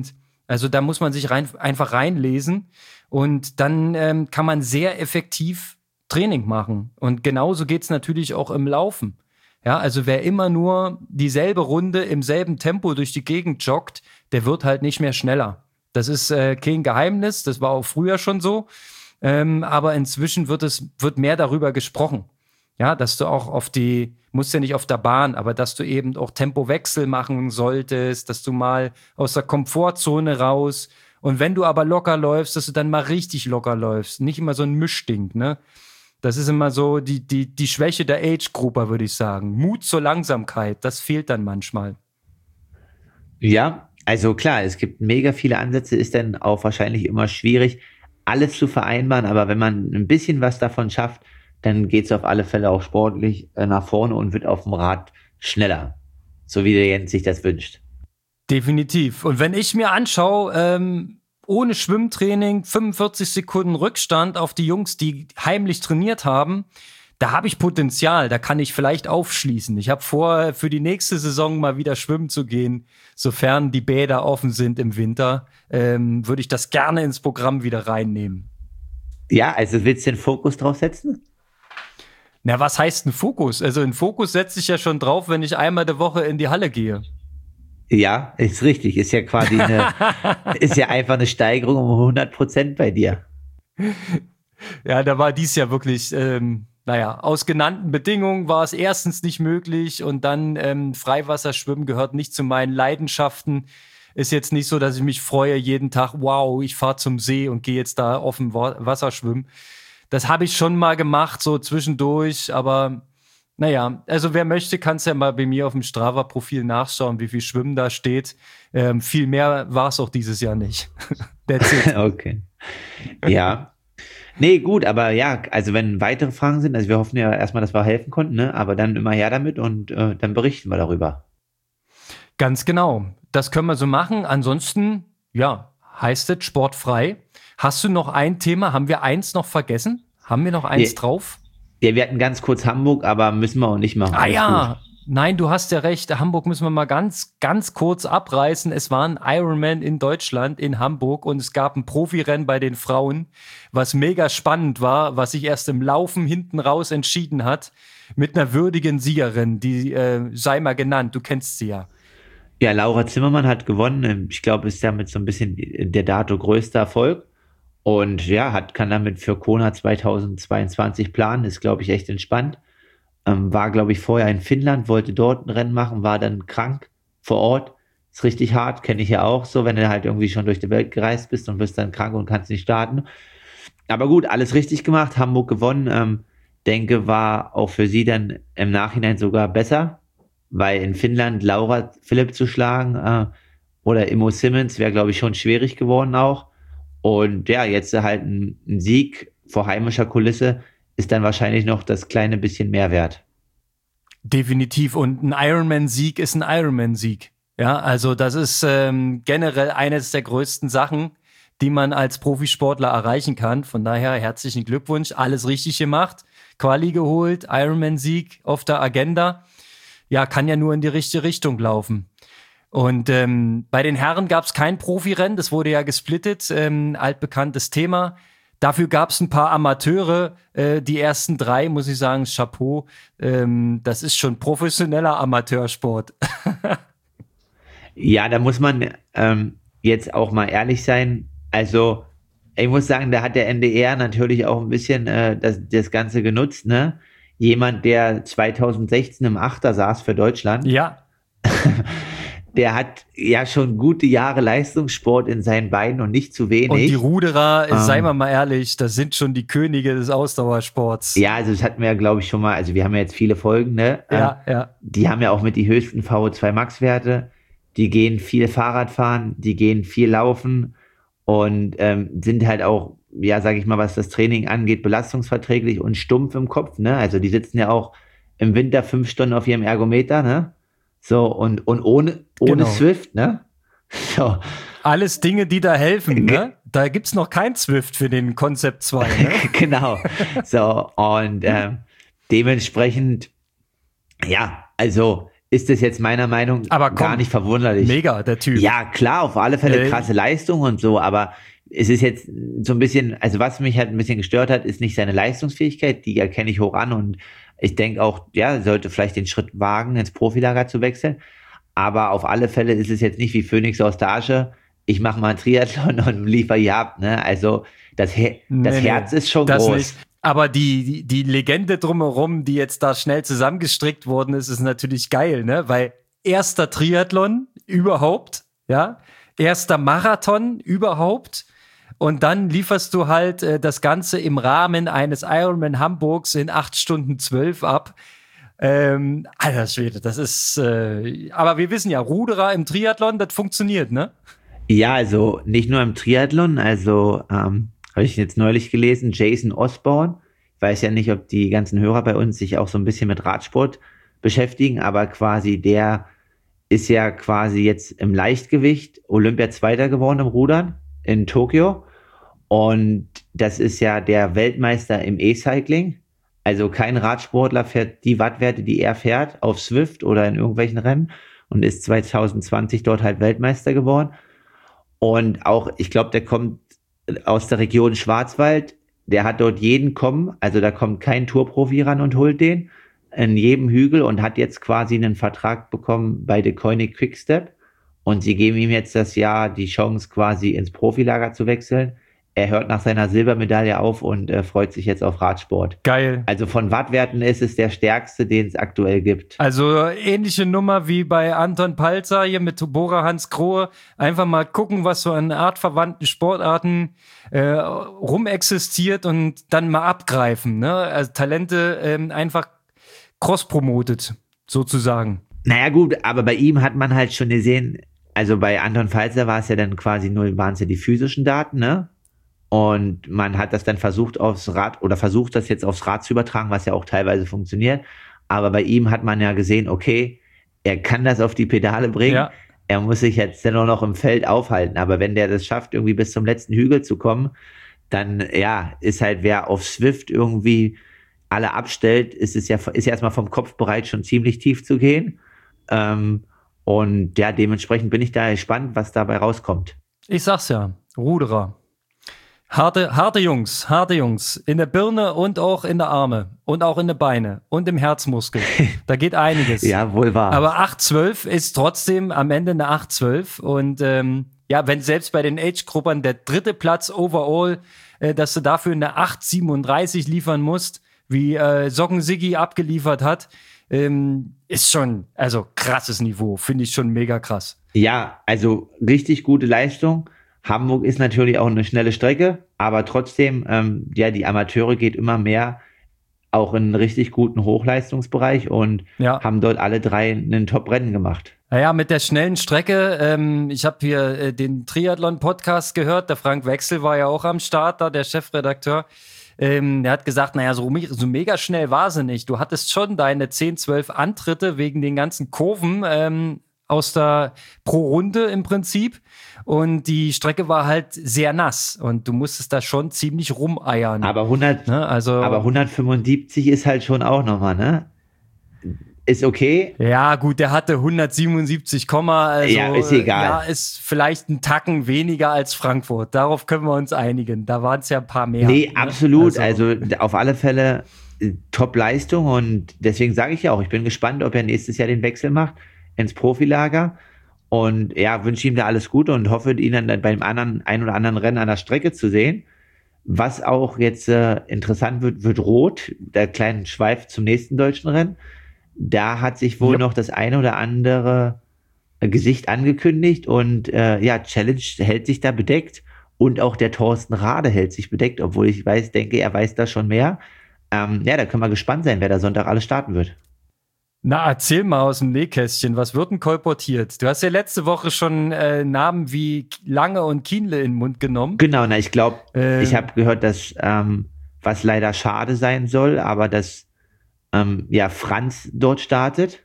Also da muss man sich rein, einfach reinlesen und dann ähm, kann man sehr effektiv Training machen. Und genauso geht's natürlich auch im Laufen. Ja, also wer immer nur dieselbe Runde im selben Tempo durch die Gegend joggt, der wird halt nicht mehr schneller. Das ist äh, kein Geheimnis, das war auch früher schon so. Ähm, aber inzwischen wird es wird mehr darüber gesprochen. Ja, dass du auch auf die, musst ja nicht auf der Bahn, aber dass du eben auch Tempowechsel machen solltest, dass du mal aus der Komfortzone raus und wenn du aber locker läufst, dass du dann mal richtig locker läufst. Nicht immer so ein Mischding, ne? Das ist immer so die, die, die Schwäche der Age-Grupper, würde ich sagen. Mut zur Langsamkeit, das fehlt dann manchmal. Ja, also klar, es gibt mega viele Ansätze, ist dann auch wahrscheinlich immer schwierig, alles zu vereinbaren, aber wenn man ein bisschen was davon schafft, dann geht es auf alle Fälle auch sportlich äh, nach vorne und wird auf dem Rad schneller, so wie der Jens sich das wünscht. Definitiv. Und wenn ich mir anschaue, ähm, ohne Schwimmtraining, fünfundvierzig Sekunden Rückstand auf die Jungs, die heimlich trainiert haben, da habe ich Potenzial, da kann ich vielleicht aufschließen. Ich habe vor, für die nächste Saison mal wieder schwimmen zu gehen, sofern die Bäder offen sind im Winter, ähm, würde ich das gerne ins Programm wieder reinnehmen. Ja, also willst du den Fokus drauf setzen? Na, was heißt ein Fokus? Also ein Fokus setze ich ja schon drauf, wenn ich einmal die Woche in die Halle gehe. Ja, ist richtig. Ist ja quasi eine, ist ja einfach eine Steigerung um hundert Prozent bei dir. Ja, da war dies ja wirklich, ähm, naja, aus genannten Bedingungen war es erstens nicht möglich und dann ähm, Freiwasserschwimmen gehört nicht zu meinen Leidenschaften. Ist jetzt nicht so, dass ich mich freue jeden Tag, wow, ich fahre zum See und gehe jetzt da offen Wasser schwimmen. Das habe ich schon mal gemacht, so zwischendurch, aber naja, also wer möchte, kann es ja mal bei mir auf dem Strava-Profil nachschauen, wie viel Schwimmen da steht. Ähm, viel mehr war es auch dieses Jahr nicht. That's it. Okay. Ja. Nee, gut, aber ja, also wenn weitere Fragen sind, also wir hoffen ja erstmal, dass wir helfen konnten, ne? Aber dann immer her damit und äh, dann berichten wir darüber. Ganz genau. Das können wir so machen. Ansonsten, ja, heißt es sportfrei. Hast du noch ein Thema? Haben wir eins noch vergessen? Haben wir noch eins ja, drauf? Ja, wir hatten ganz kurz Hamburg, aber müssen wir auch nicht machen. Ah Alles ja, gut. Nein, du hast ja recht. Hamburg müssen wir mal ganz, ganz kurz abreißen. Es war ein Ironman in Deutschland, in Hamburg, und es gab ein Profirennen bei den Frauen, was mega spannend war, was sich erst im Laufen hinten raus entschieden hat, mit einer würdigen Siegerin, die äh, sei mal genannt. Du kennst sie ja. Ja, Laura Zimmermann hat gewonnen. Ich glaube, ist damit so ein bisschen der dato größte Erfolg. Und ja, hat, kann damit für Kona zweitausendzweiundzwanzig planen. Ist, glaube ich, echt entspannt. Ähm, war, glaube ich, vorher in Finnland, wollte dort ein Rennen machen, war dann krank vor Ort. Ist richtig hart, kenne ich ja auch so, wenn du halt irgendwie schon durch die Welt gereist bist und bist dann krank und kannst nicht starten. Aber gut, alles richtig gemacht, Hamburg gewonnen. Ähm, denke, war auch für sie dann im Nachhinein sogar besser, weil in Finnland Laura Philipp zu schlagen äh, oder Immo Simmons wäre, glaube ich, schon schwierig geworden auch. Und ja, jetzt halt ein, ein Sieg vor heimischer Kulisse ist dann wahrscheinlich noch das kleine bisschen mehr wert. Definitiv. Und ein Ironman-Sieg ist ein Ironman-Sieg. Ja, also das ist ähm, generell eines der größten Sachen, die man als Profisportler erreichen kann. Von daher herzlichen Glückwunsch, alles richtig gemacht. Quali geholt, Ironman-Sieg auf der Agenda. Ja, kann ja nur in die richtige Richtung laufen. Und ähm, bei den Herren gab es kein Profirennen, das wurde ja gesplittet, ähm, altbekanntes Thema. Dafür gab es ein paar Amateure, äh, die ersten drei, muss ich sagen, Chapeau. Ähm, das ist schon professioneller Amateursport. Ja, da muss man ähm, jetzt auch mal ehrlich sein. Also ich muss sagen, da hat der N D R natürlich auch ein bisschen äh, das, das Ganze genutzt, ne? Jemand, der zweitausendsechzehn im Achter saß für Deutschland. Ja. Der hat ja schon gute Jahre Leistungssport in seinen Beinen und nicht zu wenig. Und die Ruderer, ähm, seien wir mal ehrlich, das sind schon die Könige des Ausdauersports. Ja, also das hatten wir ja, glaube ich, schon mal, also wir haben ja jetzt viele Folgen, ne? Ja, ähm, ja. Die haben ja auch mit die höchsten V O zwei Max-Werte. Die gehen viel Fahrrad fahren, die gehen viel laufen und ähm, sind halt auch, ja, sage ich mal, was das Training angeht, belastungsverträglich und stumpf im Kopf, ne? Also die sitzen ja auch im Winter fünf Stunden auf ihrem Ergometer, ne? So, und, und ohne, ohne Genau. Zwift, ne? So. Alles Dinge, die da helfen, ne? Da gibt's noch kein Zwift für den Concept zwei, ne? Genau. So, und ähm, dementsprechend, ja, also ist das jetzt meiner Meinung aber komm, gar nicht verwunderlich. Mega, der Typ. Ja, klar, auf alle Fälle Äh, krasse Leistung und so, aber es ist jetzt so ein bisschen, also was mich halt ein bisschen gestört hat, ist nicht seine Leistungsfähigkeit, die erkenne ich hoch an und ich denke auch, ja, sollte vielleicht den Schritt wagen, ins Profilager zu wechseln, aber auf alle Fälle ist es jetzt nicht wie Phoenix aus der Asche, ich mache mal einen Triathlon und liefere hier ab, ne, also das, Her- das Nee, Herz nee, ist schon das groß. nicht. Aber die, die, die Legende drumherum, die jetzt da schnell zusammengestrickt worden ist, ist natürlich geil, ne? Weil erster Triathlon überhaupt, ja, erster Marathon überhaupt und dann lieferst du halt äh, das Ganze im Rahmen eines Ironman Hamburgs in acht Stunden zwölf ab. Ähm, alter Schwede, das ist, äh, aber wir wissen ja, Ruderer im Triathlon, das funktioniert, ne? Ja, also nicht nur im Triathlon, also ähm, habe ich jetzt neulich gelesen, Jason Osborne, ich weiß ja nicht, ob die ganzen Hörer bei uns sich auch so ein bisschen mit Radsport beschäftigen, aber quasi der ist ja quasi jetzt im Leichtgewicht Olympia-Zweiter geworden im Rudern in Tokio und das ist ja der Weltmeister im E-Cycling, also kein Radsportler fährt die Wattwerte, die er fährt, auf Zwift oder in irgendwelchen Rennen und ist zwanzig zwanzig dort halt Weltmeister geworden. Und auch, ich glaube, der kommt aus der Region Schwarzwald, der hat dort jeden kommen, also da kommt kein Tourprofi ran und holt den in jedem Hügel und hat jetzt quasi einen Vertrag bekommen bei The Koenig Quickstep und sie geben ihm jetzt das Jahr die Chance quasi ins Profilager zu wechseln. Er hört nach seiner Silbermedaille auf und äh, freut sich jetzt auf Radsport. Geil. Also von Wattwerten ist es der stärkste, den es aktuell gibt. Also ähnliche Nummer wie bei Anton Palzer hier mit Bora Hans Grohe. Einfach mal gucken, was so an artverwandten Sportarten äh, rumexistiert und dann mal abgreifen. Ne? Also Talente ähm, einfach cross-promotet, sozusagen. Naja gut, aber bei ihm hat man halt schon gesehen, also bei Anton Palzer war es ja dann quasi nur, waren es ja die physischen Daten, ne? Und man hat das dann versucht aufs Rad oder versucht das jetzt aufs Rad zu übertragen, was ja auch teilweise funktioniert. Aber bei ihm hat man ja gesehen, okay, er kann das auf die Pedale bringen. Ja. Er muss sich jetzt dann nur noch im Feld aufhalten. Aber wenn der das schafft, irgendwie bis zum letzten Hügel zu kommen, dann, ja, ist halt, wer auf Zwift irgendwie alle abstellt, ist es ja, ist ja erstmal vom Kopf bereit, schon ziemlich tief zu gehen. Ähm, und ja, dementsprechend bin ich da gespannt, was dabei rauskommt. Ich sag's ja, Ruderer. Harte, harte Jungs, harte Jungs. In der Birne und auch in der Arme. Und auch in der Beine. Und im Herzmuskel. Da geht einiges. Ja, wohl wahr. Aber acht zwölf ist trotzdem am Ende eine acht zwölf. Und ähm, ja, wenn selbst bei den Age-Gruppern der dritte Platz overall, äh, dass du dafür eine acht siebenunddreißig liefern musst, wie äh, Socken Siggi abgeliefert hat, ähm, ist schon, also krasses Niveau. Finde ich schon mega krass. Ja, also richtig gute Leistung. Hamburg ist natürlich auch eine schnelle Strecke, aber trotzdem, ähm, ja, die Amateure geht immer mehr auch in einen richtig guten Hochleistungsbereich und Ja. haben dort alle drei einen Top-Rennen gemacht. Naja, mit der schnellen Strecke, ähm, ich habe hier äh, den Triathlon-Podcast gehört, der Frank Wechsel war ja auch am Start da, der Chefredakteur. Ähm, der hat gesagt, naja, so, me- so mega schnell war sie nicht. Du hattest schon deine zehn, zwölf Antritte wegen den ganzen Kurven ähm, aus der pro Runde im Prinzip. Und die Strecke war halt sehr nass und du musstest da schon ziemlich rumeiern. Aber hundert, ne? Also, aber hundertfünfundsiebzig ist halt schon auch nochmal, ne? Ist okay. ja, gut, der hatte hundertsiebenundsiebzig, also, Ja, ist egal. Ja, ist vielleicht ein Tacken weniger als Frankfurt. Darauf können wir uns einigen. Da waren es ja ein paar mehr. Nee, ne? absolut. Also, auf alle Fälle äh, Top-Leistung und deswegen sage ich ja auch, ich bin gespannt, ob er nächstes Jahr den Wechsel macht ins Profilager und ja, wünsche ihm da alles Gute und hoffe, ihn dann beim anderen, ein oder anderen Rennen an der Strecke zu sehen. Was auch jetzt äh, interessant wird, wird Rot, der kleine Schweif zum nächsten deutschen Rennen. Da hat sich wohl Ja. noch das eine oder andere äh, Gesicht angekündigt und äh, ja, Challenge hält sich da bedeckt und auch der Thorsten Rade hält sich bedeckt, obwohl ich weiß, denke, er weiß da schon mehr. Ähm, ja, da können wir gespannt sein, wer da Sonntag alles starten wird. Na, erzähl mal aus dem Nähkästchen, was wird denn kolportiert? Du hast ja letzte Woche schon äh, Namen wie Lange und Kienle in den Mund genommen. Genau, na, ich glaube, Ähm. ich habe gehört, dass, ähm, was leider schade sein soll, aber dass, ähm, ja, Franz dort startet.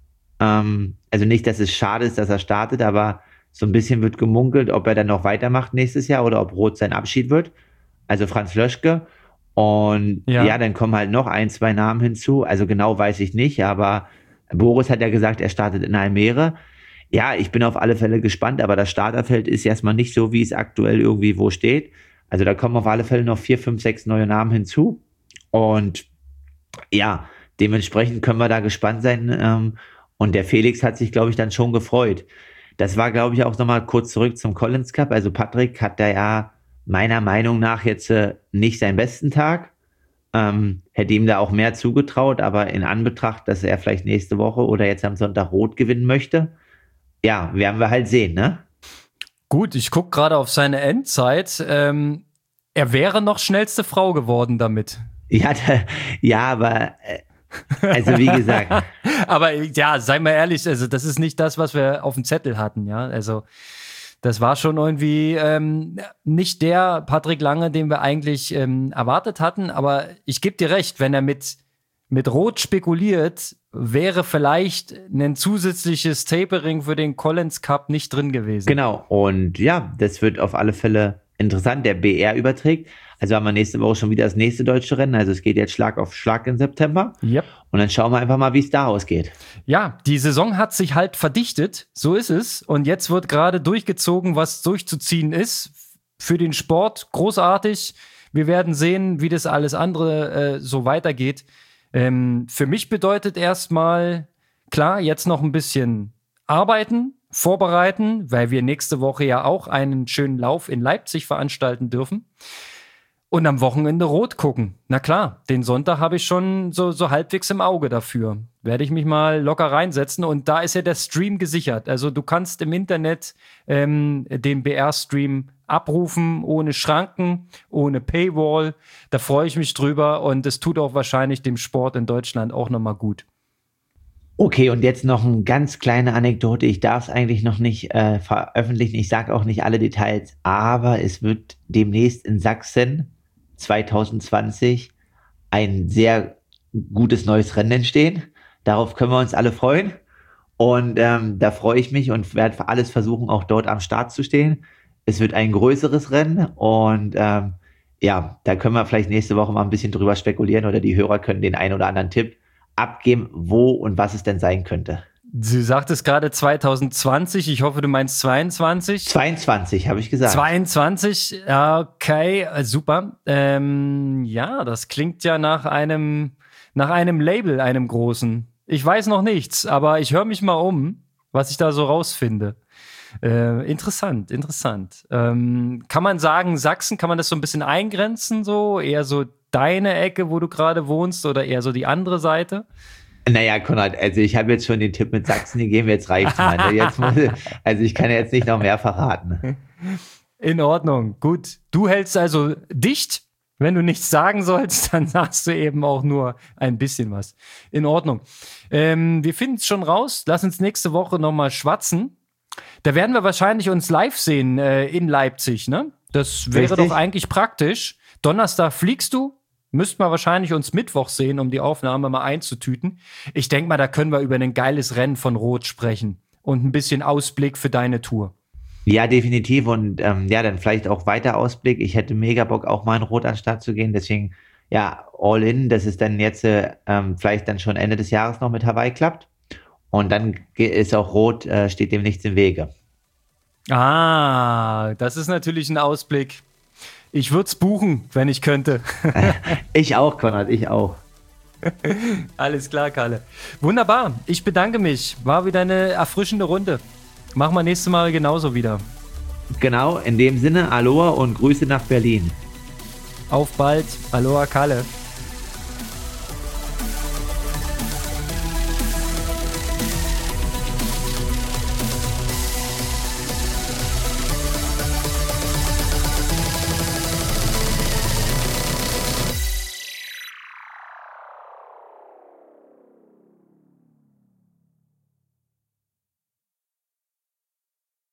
Ähm, also nicht, dass es schade ist, dass er startet, aber so ein bisschen wird gemunkelt, ob er dann noch weitermacht nächstes Jahr oder ob Roth sein Abschied wird. Also Franz Löschke. Und Ja. ja. dann kommen halt noch ein, zwei Namen hinzu. Also genau weiß ich nicht, aber Boris hat ja gesagt, er startet in Almere. Ja, ich bin auf alle Fälle gespannt, aber das Starterfeld ist erstmal nicht so, wie es aktuell irgendwie wo steht. Also da kommen auf alle Fälle noch vier, fünf, sechs neue Namen hinzu. Und ja, dementsprechend können wir da gespannt sein. Ähm, und der Felix hat sich, glaube ich, dann schon gefreut. Das war, glaube ich, auch nochmal kurz zurück zum Collins Cup. Also Patrick hat da ja meiner Meinung nach jetzt äh, nicht seinen besten Tag. Ähm, hätte ihm da auch mehr zugetraut, aber in Anbetracht, dass er vielleicht nächste Woche oder jetzt am Sonntag Rot gewinnen möchte, ja, werden wir halt sehen, ne? Gut, ich gucke gerade auf seine Endzeit. Ähm, er wäre noch schnellste Frau geworden damit. Ja, da, ja, aber äh, also wie gesagt. Aber ja, sei mal ehrlich, also das ist nicht das, was wir auf dem Zettel hatten, ja. Also das war schon irgendwie ähm, nicht der Patrick Lange, den wir eigentlich ähm, erwartet hatten. Aber ich gebe dir recht, wenn er mit, mit Rot spekuliert, wäre vielleicht ein zusätzliches Tapering für den Collins Cup nicht drin gewesen. Genau, und ja, das wird auf alle Fälle interessant. Der B R überträgt. Also haben wir nächste Woche schon wieder das nächste deutsche Rennen. Also es geht jetzt Schlag auf Schlag im September. Yep. Und dann schauen wir einfach mal, wie es da ausgeht. Ja, die Saison hat sich halt verdichtet. So ist es. Und jetzt wird gerade durchgezogen, was durchzuziehen ist. Für den Sport großartig. Wir werden sehen, wie das alles andere äh, so weitergeht. Ähm, für mich bedeutet erstmal, klar, jetzt noch ein bisschen arbeiten, vorbereiten, weil wir nächste Woche ja auch einen schönen Lauf in Leipzig veranstalten dürfen. Und am Wochenende Rot gucken. Na klar, den Sonntag habe ich schon so, so halbwegs im Auge dafür. Werde ich mich mal locker reinsetzen. Und da ist ja der Stream gesichert. Also du kannst im Internet ähm, den B R-Stream abrufen, ohne Schranken, ohne Paywall. Da freue ich mich drüber. Und es tut auch wahrscheinlich dem Sport in Deutschland auch nochmal gut. Okay, und jetzt noch eine ganz kleine Anekdote. Ich darf es eigentlich noch nicht äh, veröffentlichen. Ich sage auch nicht alle Details. Aber es wird demnächst in Sachsen zwanzig zwanzig ein sehr gutes neues Rennen entstehen. Darauf können wir uns alle freuen. Und ähm, da freue ich mich und werde alles versuchen, auch dort am Start zu stehen. Es wird ein größeres Rennen und ähm, ja, da können wir vielleicht nächste Woche mal ein bisschen drüber spekulieren oder die Hörer können den einen oder anderen Tipp abgeben, wo und was es denn sein könnte. Du sagtest gerade zwanzig zwanzig, ich hoffe, du meinst zweiundzwanzig. zweiundzwanzig, habe ich gesagt. zweiundzwanzig, okay, super. Ähm, ja, das klingt ja nach einem, nach einem Label, einem großen. Ich weiß noch nichts, aber ich höre mich mal um, was ich da so rausfinde. Äh, interessant, interessant. Ähm, kann man sagen, Sachsen, kann man das so ein bisschen eingrenzen, so eher so deine Ecke, wo du gerade wohnst, oder eher so die andere Seite? Naja, Konrad, also ich habe jetzt schon den Tipp mit Sachsen gegeben, jetzt reicht's mal. Jetzt muss, also ich kann jetzt nicht noch mehr verraten. In Ordnung, gut. Du hältst also dicht. Wenn du nichts sagen sollst, dann sagst du eben auch nur ein bisschen was. In Ordnung. Ähm, wir finden es schon raus. Lass uns nächste Woche nochmal schwatzen. Da werden wir wahrscheinlich uns live sehen äh, in Leipzig, ne? Das wäre Richtig. doch eigentlich praktisch. Donnerstag fliegst du. Müssten wir wahrscheinlich uns Mittwoch sehen, um die Aufnahme mal einzutüten. Ich denke mal, da können wir über ein geiles Rennen von Rot sprechen. Und ein bisschen Ausblick für deine Tour. Ja, definitiv. Und ähm, ja, dann vielleicht auch weiter Ausblick. Ich hätte mega Bock, auch mal in Rot an den Start zu gehen. Deswegen, ja, all in. Das ist dann jetzt äh, ähm, vielleicht dann schon Ende des Jahres noch mit Hawaii klappt. Und dann ist auch Rot, äh, steht dem nichts im Wege. Ah, das ist natürlich ein Ausblick. Ich würde es buchen, wenn ich könnte. Ich auch, Konrad, ich auch. Alles klar, Kalle. Wunderbar, ich bedanke mich. War wieder eine erfrischende Runde. Machen wir nächstes Mal genauso wieder. Genau, in dem Sinne, Aloha und Grüße nach Berlin. Auf bald. Aloha, Kalle.